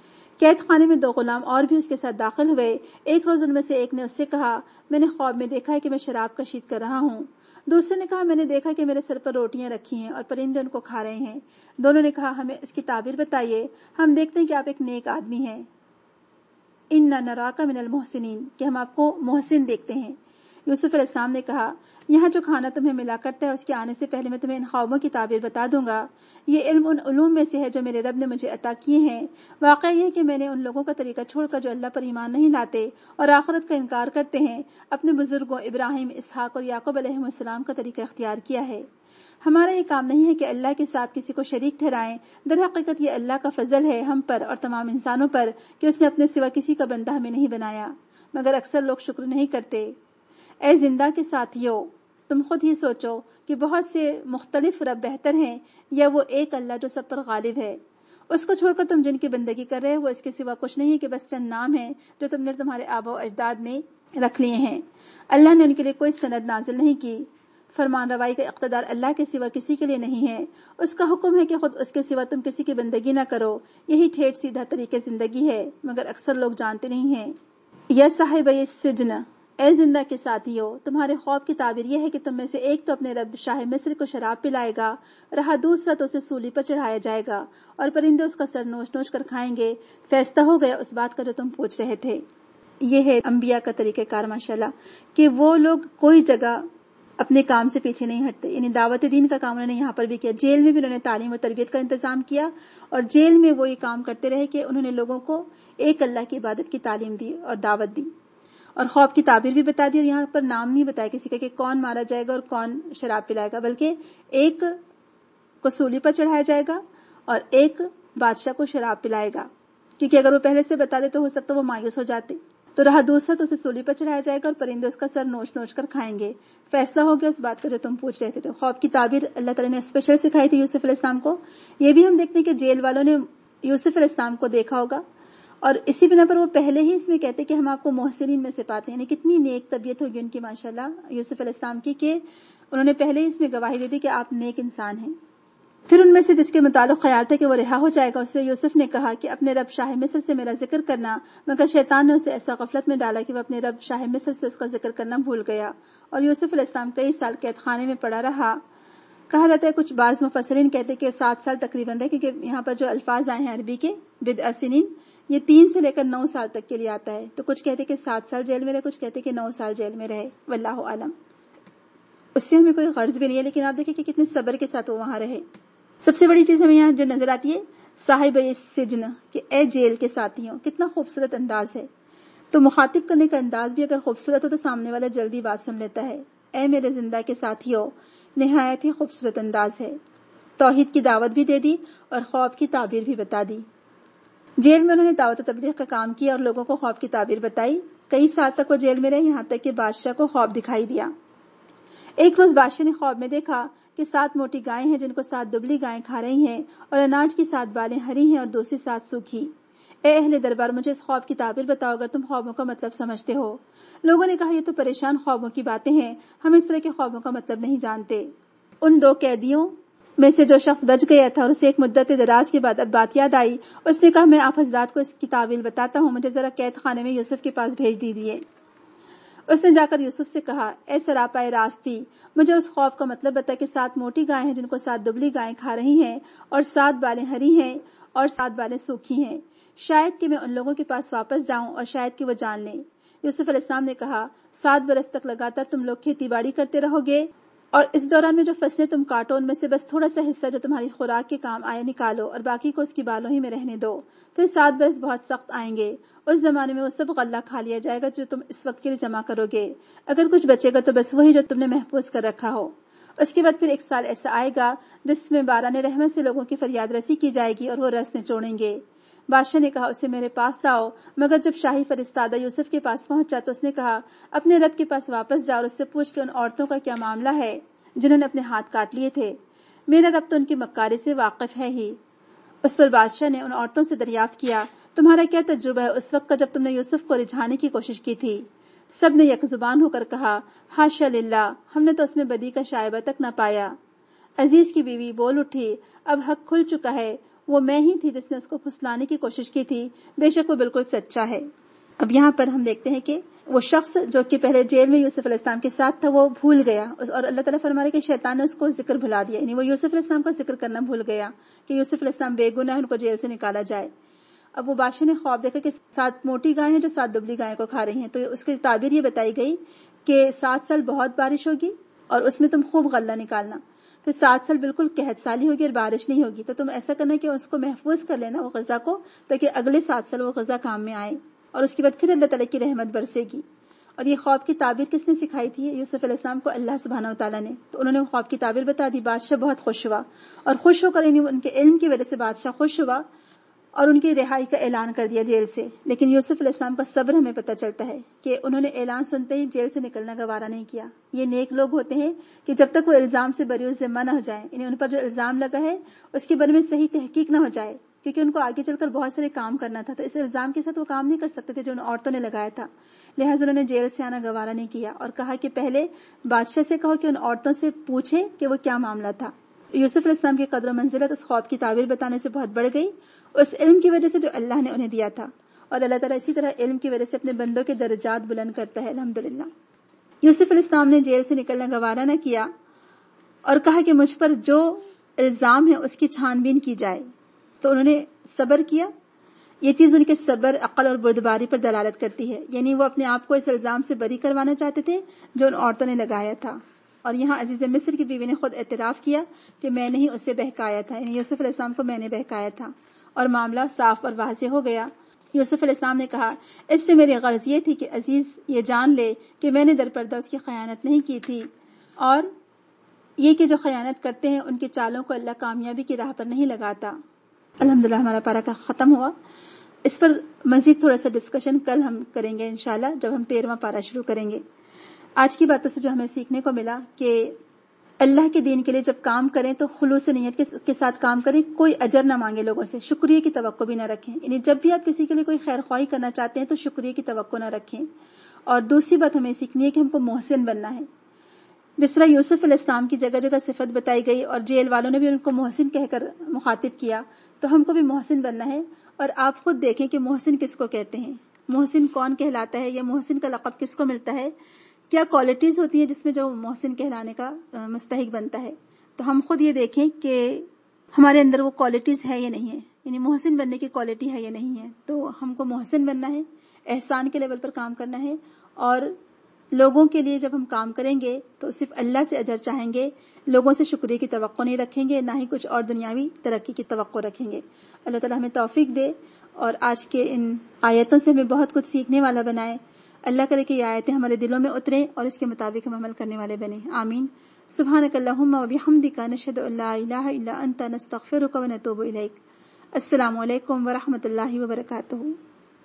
قید خانے میں 2 غلام اور بھی اس کے ساتھ داخل ہوئے۔ ایک روز ان میں سے ایک نے اس سے کہا، میں نے خواب میں دیکھا ہے کہ میں شراب کشید کر رہا ہوں، دوسرے نے کہا میں نے دیکھا کہ میرے سر پر روٹیاں رکھی ہیں اور پرندے ان کو کھا رہے ہیں. دونوں نے کہا ہمیں اس کی تعبیر بتائیے, ہم دیکھتے ہیں کہ آپ ایک نیک آدمی ہیں. اِنَّا نَرَاكَ مِنَ الْمُحْسِنِينَ, کہ ہم آپ کو محسن دیکھتے ہیں. یوسف علیہ السلام نے کہا یہاں جو کھانا تمہیں ملا کرتا ہے اس کے آنے سے پہلے میں تمہیں ان خوابوں کی تعبیر بتا دوں گا. یہ علم ان علوم میں سے ہے جو میرے رب نے مجھے عطا کیے ہیں. واقعہ یہ ہے کہ میں نے ان لوگوں کا طریقہ چھوڑ کر جو اللہ پر ایمان نہیں لاتے اور آخرت کا انکار کرتے ہیں, اپنے بزرگوں ابراہیم, اسحاق اور یعقوب علیہ السلام کا طریقہ اختیار کیا ہے. ہمارا یہ کام نہیں ہے کہ اللہ کے ساتھ کسی کو شریک ٹھہرائیں. در حقیقت یہ اللہ کا فضل ہے ہم پر اور تمام انسانوں پر کہ اس نے اپنے سوا کسی کا بندہ ہمیں نہیں بنایا, مگر اکثر لوگ شکر نہیں کرتے. اے زندہ کے ساتھیو, تم خود ہی سوچو کہ بہت سے مختلف رب بہتر ہیں یا وہ ایک اللہ جو سب پر غالب ہے. اس کو چھوڑ کر تم جن کی بندگی کر رہے ہو وہ اس کے سوا کچھ نہیں ہے کہ بس چند نام ہیں جو تم نے تمہارے آباء و اجداد میں رکھ لیے ہیں. اللہ نے ان کے لیے کوئی سند نازل نہیں کی. فرمان روائی کا اقتدار اللہ کے سوا کسی کے لیے نہیں ہے. اس کا حکم ہے کہ خود اس کے سوا تم کسی کی بندگی نہ کرو. یہی ٹھیٹ سیدھا طریقے زندگی ہے, مگر اکثر لوگ جانتے نہیں ہیں. یا صاحب السجن, اے زندہ کے ساتھیو, تمہارے خواب کی تعبیر یہ ہے کہ تم میں سے ایک تو اپنے رب شاہ مصر کو شراب پلائے گا, رہا دوسرا تو اسے سولی پر چڑھایا جائے گا اور پرندے اس کا سر نوچ نوچ کر کھائیں گے. فیصلہ ہو گیا اس بات کا جو تم پوچھ رہے تھے. یہ ہے انبیاء کا طریقہ کار ماشاءاللہ, کہ وہ لوگ کوئی جگہ اپنے کام سے پیچھے نہیں ہٹتے. یعنی دعوت دین کا کام انہوں نے یہاں پر بھی کیا, جیل میں بھی انہوں نے تعلیم و تربیت کا انتظام کیا اور جیل میں وہ یہ کام کرتے رہے کہ انہوں نے لوگوں کو ایک اللہ کی عبادت کی تعلیم دی اور دعوت دی اور خواب کی تعبیر بھی بتا دی. اور یہاں پر نام نہیں بتایا کسی کا کہ کون مارا جائے گا اور کون شراب پلائے گا, بلکہ ایک کو سولی پر چڑھایا جائے گا اور ایک بادشاہ کو شراب پلائے گا, کیونکہ اگر وہ پہلے سے بتا دے تو ہو سکتا وہ مایوس ہو جاتے. تو رہا دوسرا تو اسے سولی پر چڑھایا جائے گا اور پرندے اس کا سر نوچ نوچ کر کھائیں گے. فیصلہ ہو گیا اس بات کا جو تم پوچھ رہے تھے. خواب کی تعبیر اللہ تعالیٰ نے اسپیشل سکھائی تھی یوسف علیہ السلام کو. یہ بھی ہم دیکھتے ہیں کہ جیل والوں نے یوسف علیہ السلام کو دیکھا ہوگا اور اسی بنا پر وہ پہلے ہی اس میں کہتے کہ ہم آپ کو محسنین میں سے پاتے ہیں. یعنی کتنی نیک طبیعت ہوگی ان کی ماشاءاللہ یوسف علیہ السلام کی, کہ انہوں نے پہلے ہی اس میں گواہی دے دی کہ آپ نیک انسان ہیں. پھر ان میں سے جس کے متعلق خیال تھا کہ وہ رہا ہو جائے گا, اسے یوسف نے کہا کہ اپنے رب شاہ مصر سے میرا ذکر کرنا, مگر شیطان نے اسے ایسا غفلت میں ڈالا کہ وہ اپنے رب شاہ مصر سے اس کا ذکر کرنا بھول گیا اور یوسف علیہ السلام کئی سال قید خانے میں پڑا رہا. کہا جاتا ہے کچھ بعض مفسرین کہتے کہ 7 سال تقریباً رہے, کیونکہ یہاں پر جو الفاظ آئے ہیں عربی کے بدء سنین, یہ 3 سے لے کر 9 سال تک کے لیے آتا ہے. تو کچھ کہتے کہ 7 سال جیل میں رہے, کچھ کہتے کہ 9 سال جیل میں رہے, واللہ عالم. اس سے ہمیں کوئی غرض بھی نہیں ہے, لیکن آپ دیکھیں کہ کتنے صبر کے ساتھ وہ وہاں رہے. سب سے بڑی چیز ہمیں یہاں جو نظر آتی ہے صاحب السجن, کہ اے جیل کے ساتھیوں, کتنا خوبصورت انداز ہے. تو مخاطب کرنے کا انداز بھی اگر خوبصورت ہو تو سامنے والا جلدی بات سن لیتا ہے. اے میرے زندہ کے ساتھیوں, نہایت ہی خوبصورت انداز ہے. توحید کی دعوت بھی دے دی اور خواب کی تعبیر بھی بتا دی. جیل میں انہوں نے دعوت و تبلیغ کا کام کیا اور لوگوں کو خواب کی تعبیر بتائی. کئی سال تک وہ جیل میں رہے, یہاں تک کہ بادشاہ کو خواب دکھائی دیا. ایک روز بادشاہ نے خواب میں دیکھا کہ 7 موٹی گائیں ہیں جن کو 7 دبلی گائیں کھا رہی ہیں اور اناج کی 7 بالیں ہری ہیں اور دوسری 7 سوکھی. اے اہل دربار, مجھے اس خواب کی تعبیر بتاؤ اگر تم خوابوں کا مطلب سمجھتے ہو. لوگوں نے کہا یہ تو پریشان خوابوں کی باتیں ہیں, ہم اس طرح کے خوابوں کا مطلب نہیں جانتے. ان 2 قیدیوں میں سے جو شخص بچ گیا تھا اور اسے ایک مدت دراز کے بعد اب بات یاد آئی, اس نے کہا میں آپ حضرات کو اس کی تعویل بتاتا ہوں, مجھے ذرا قید خانے میں یوسف کے پاس بھیج دیجیے. اس نے جا کر یوسف سے کہا اے سراپائے راستی, مجھے اس خواب کا مطلب بتا کہ 7 موٹی گائیں ہیں جن کو 7 دبلی گائیں کھا رہی ہیں اور 7 بالیں ہری ہیں اور 7 بالیں سوکھی ہیں. شاید کہ میں ان لوگوں کے پاس واپس جاؤں اور شاید کہ وہ جان لیں. یوسف علیہ السلام نے کہا 7 برس تک لگاتار تم لوگ کھیتی باڑی کرتے رہو گے اور اس دوران میں جو فصلیں تم کاٹو ان میں سے بس تھوڑا سا حصہ جو تمہاری خوراک کے کام آئے نکالو اور باقی کو اس کی بالوں ہی میں رہنے دو. پھر 7 برس بہت سخت آئیں گے, اس زمانے میں وہ سب غلہ کھا لیا جائے گا جو تم اس وقت کے لیے جمع کرو گے. اگر کچھ بچے گا تو بس وہی جو تم نے محفوظ کر رکھا ہو. اس کے بعد پھر 1 سال ایسا آئے گا جس میں باران رحمت سے لوگوں کی فریاد رسی کی جائے گی اور وہ رس نچوڑیں گے. بادشاہ نے کہا اسے میرے پاس لاؤ, مگر جب شاہی فرستادہ یوسف کے پاس پہنچا تو اس نے کہا اپنے رب کے پاس واپس جاؤ اور اس سے پوچھ کہ ان عورتوں کا کیا معاملہ ہے جنہوں نے اپنے ہاتھ کاٹ لیے تھے. میرا رب تو ان کی مکاری سے واقف ہے ہی. اس پر بادشاہ نے ان عورتوں سے دریافت کیا تمہارا کیا تجربہ ہے اس وقت کا جب تم نے یوسف کو رجھانے کی کوشش کی تھی. سب نے یک زبان ہو کر کہا حاشا للہ, ہم نے تو اس میں بدی کا شائبہ تک نہ پایا. عزیز کی بیوی بول اٹھی اب حق کھل چکا ہے, وہ میں ہی تھی جس نے اس کو پھسلانے کی کوشش کی تھی, بے شک وہ بالکل سچا ہے. اب یہاں پر ہم دیکھتے ہیں کہ وہ شخص جو کہ پہلے جیل میں یوسف علیہ السلام کے ساتھ تھا وہ بھول گیا، اور اللہ تعالیٰ فرما رہے کہ شیطان نے اس کو ذکر بھلا دیا، یعنی وہ یوسف علیہ السلام کا ذکر کرنا بھول گیا کہ یوسف علیہ السلام بے گناہ، ان کو جیل سے نکالا جائے۔ اب وہ بادشاہ نے خواب دیکھا کہ 7 موٹی گائیں ہیں جو 7 دبلی گائیں کو کھا رہی ہیں، تو اس کی تعبیر یہ بتائی گئی کہ 7 سال بہت بارش ہوگی اور اس میں تم خوب غلہ نکالنا، پھر 7 سال بالکل قحط سالی ہوگی اور بارش نہیں ہوگی، تو تم ایسا کرنا کہ اس کو محفوظ کر لینا وہ غذا کو، تاکہ اگلے 7 سال وہ غذا کام میں آئے، اور اس کے بعد پھر اللہ تعالیٰ کی رحمت برسے گی۔ اور یہ خواب کی تعبیر کس نے سکھائی تھی؟ یوسف علیہ السلام کو اللہ سبحانہ و تعالیٰ نے، تو انہوں نے خواب کی تعبیر بتا دی۔ بادشاہ بہت خوش ہوا، اور خوش ہو کر یعنی ان کے علم کی وجہ سے بادشاہ خوش ہوا اور ان کی رہائی کا اعلان کر دیا جیل سے۔ لیکن یوسف علیہ السلام کا صبر ہمیں پتہ چلتا ہے کہ انہوں نے اعلان سنتے ہی جیل سے نکلنا گوارا نہیں کیا۔ یہ نیک لوگ ہوتے ہیں کہ جب تک وہ الزام سے بری و ذمہ نہ ہو جائیں، یعنی ان پر جو الزام لگا ہے اس کے بارے میں صحیح تحقیق نہ ہو جائے، کیونکہ ان کو آگے چل کر بہت سارے کام کرنا تھا، تو اس الزام کے ساتھ وہ کام نہیں کر سکتے تھے جو ان عورتوں نے لگایا تھا، لہٰذا انہوں نے جیل سے آنا گوارا نہیں کیا اور کہا کہ پہلے بادشاہ سے کہو کہ ان عورتوں سے پوچھے کہ وہ کیا معاملہ تھا۔ یوسف علیہ السلام کی قدر و منزلت اس خواب کی تعبیر بتانے سے بہت بڑھ گئی، اس علم کی وجہ سے جو اللہ نے انہیں دیا تھا، اور اللہ تعالیٰ اسی طرح علم کی وجہ سے اپنے بندوں کے درجات بلند کرتا ہے، الحمدللہ۔ یوسف علیہ السلام نے جیل سے نکلنا گوارا نہ کیا اور کہا کہ مجھ پر جو الزام ہے اس کی چھان بین کی جائے، تو انہوں نے صبر کیا۔ یہ چیز ان کے صبر، عقل اور بردباری پر دلالت کرتی ہے، یعنی وہ اپنے آپ کو اس الزام سے بری کروانا چاہتے تھے جو ان عورتوں نے لگایا تھا۔ اور یہاں عزیز مصر کی بیوی نے خود اعتراف کیا کہ میں نے ہی اسے بہکایا تھا، یعنی یوسف علیہ السلام کو میں نے بہکایا تھا، اور معاملہ صاف اور واضح ہو گیا۔ یوسف علیہ السلام نے کہا اس سے میری غرض یہ تھی کہ عزیز یہ جان لے کہ میں نے درپردہ اس کی خیانت نہیں کی تھی، اور یہ کہ جو خیانت کرتے ہیں ان کی چالوں کو اللہ کامیابی کی راہ پر نہیں لگاتا۔ الحمدللہ ہمارا پارہ کا ختم ہوا۔ اس پر مزید تھوڑا سا ڈسکشن کل ہم کریں گے انشاءاللہ جب ہم 13واں پارہ شروع کریں گے۔ آج کی باتوں سے جو ہمیں سیکھنے کو ملا کہ اللہ کے دین کے لیے جب کام کریں تو خلوص نیت کے ساتھ کام کریں، کوئی اجر نہ مانگے لوگوں سے، شکریہ کی توقع بھی نہ رکھیں، یعنی جب بھی آپ کسی کے لیے کوئی خیر خواہی کرنا چاہتے ہیں تو شکریہ کی توقع نہ رکھیں۔ اور دوسری بات ہمیں سیکھنی ہے کہ ہم کو محسن بننا ہے، جس طرح یوسف علیہ السلام کی جگہ جگہ صفت بتائی گئی اور جیل والوں نے بھی ان کو محسن کہہ کر مخاطب کیا، تو ہم کو بھی محسن بننا ہے۔ اور آپ خود دیکھیں کہ محسن کس کو کہتے ہیں، محسن کون کہلاتا ہے، یا محسن کا لقب کس کو ملتا ہے، کیا کوالٹیز ہوتی ہیں جس میں جو محسن کہلانے کا مستحق بنتا ہے۔ تو ہم خود یہ دیکھیں کہ ہمارے اندر وہ کوالٹیز ہے یا نہیں ہے، یعنی محسن بننے کی کوالٹی ہے یا نہیں ہے۔ تو ہم کو محسن بننا ہے، احسان کے لیول پر کام کرنا ہے، اور لوگوں کے لیے جب ہم کام کریں گے تو صرف اللہ سے اجر چاہیں گے، لوگوں سے شکریہ کی توقع نہیں رکھیں گے، نہ ہی کچھ اور دنیاوی ترقی کی توقع رکھیں گے۔ اللہ تعالیٰ ہمیں توفیق دے اور آج کے ان آیتوں سے ہمیں بہت کچھ سیکھنے والا بنائے۔ اللہ کرے کہ یہ آیتیں ہمارے دلوں میں اتریں اور اس کے مطابق ہم عمل کرنے والے بنیں، آمین۔ سبحانک اللہم و بحمدک، نشہد ان لا الہ الا انت، نستغفرک و نتوب الیک۔ السلام علیکم ورحمۃ اللہ وبرکاتہ۔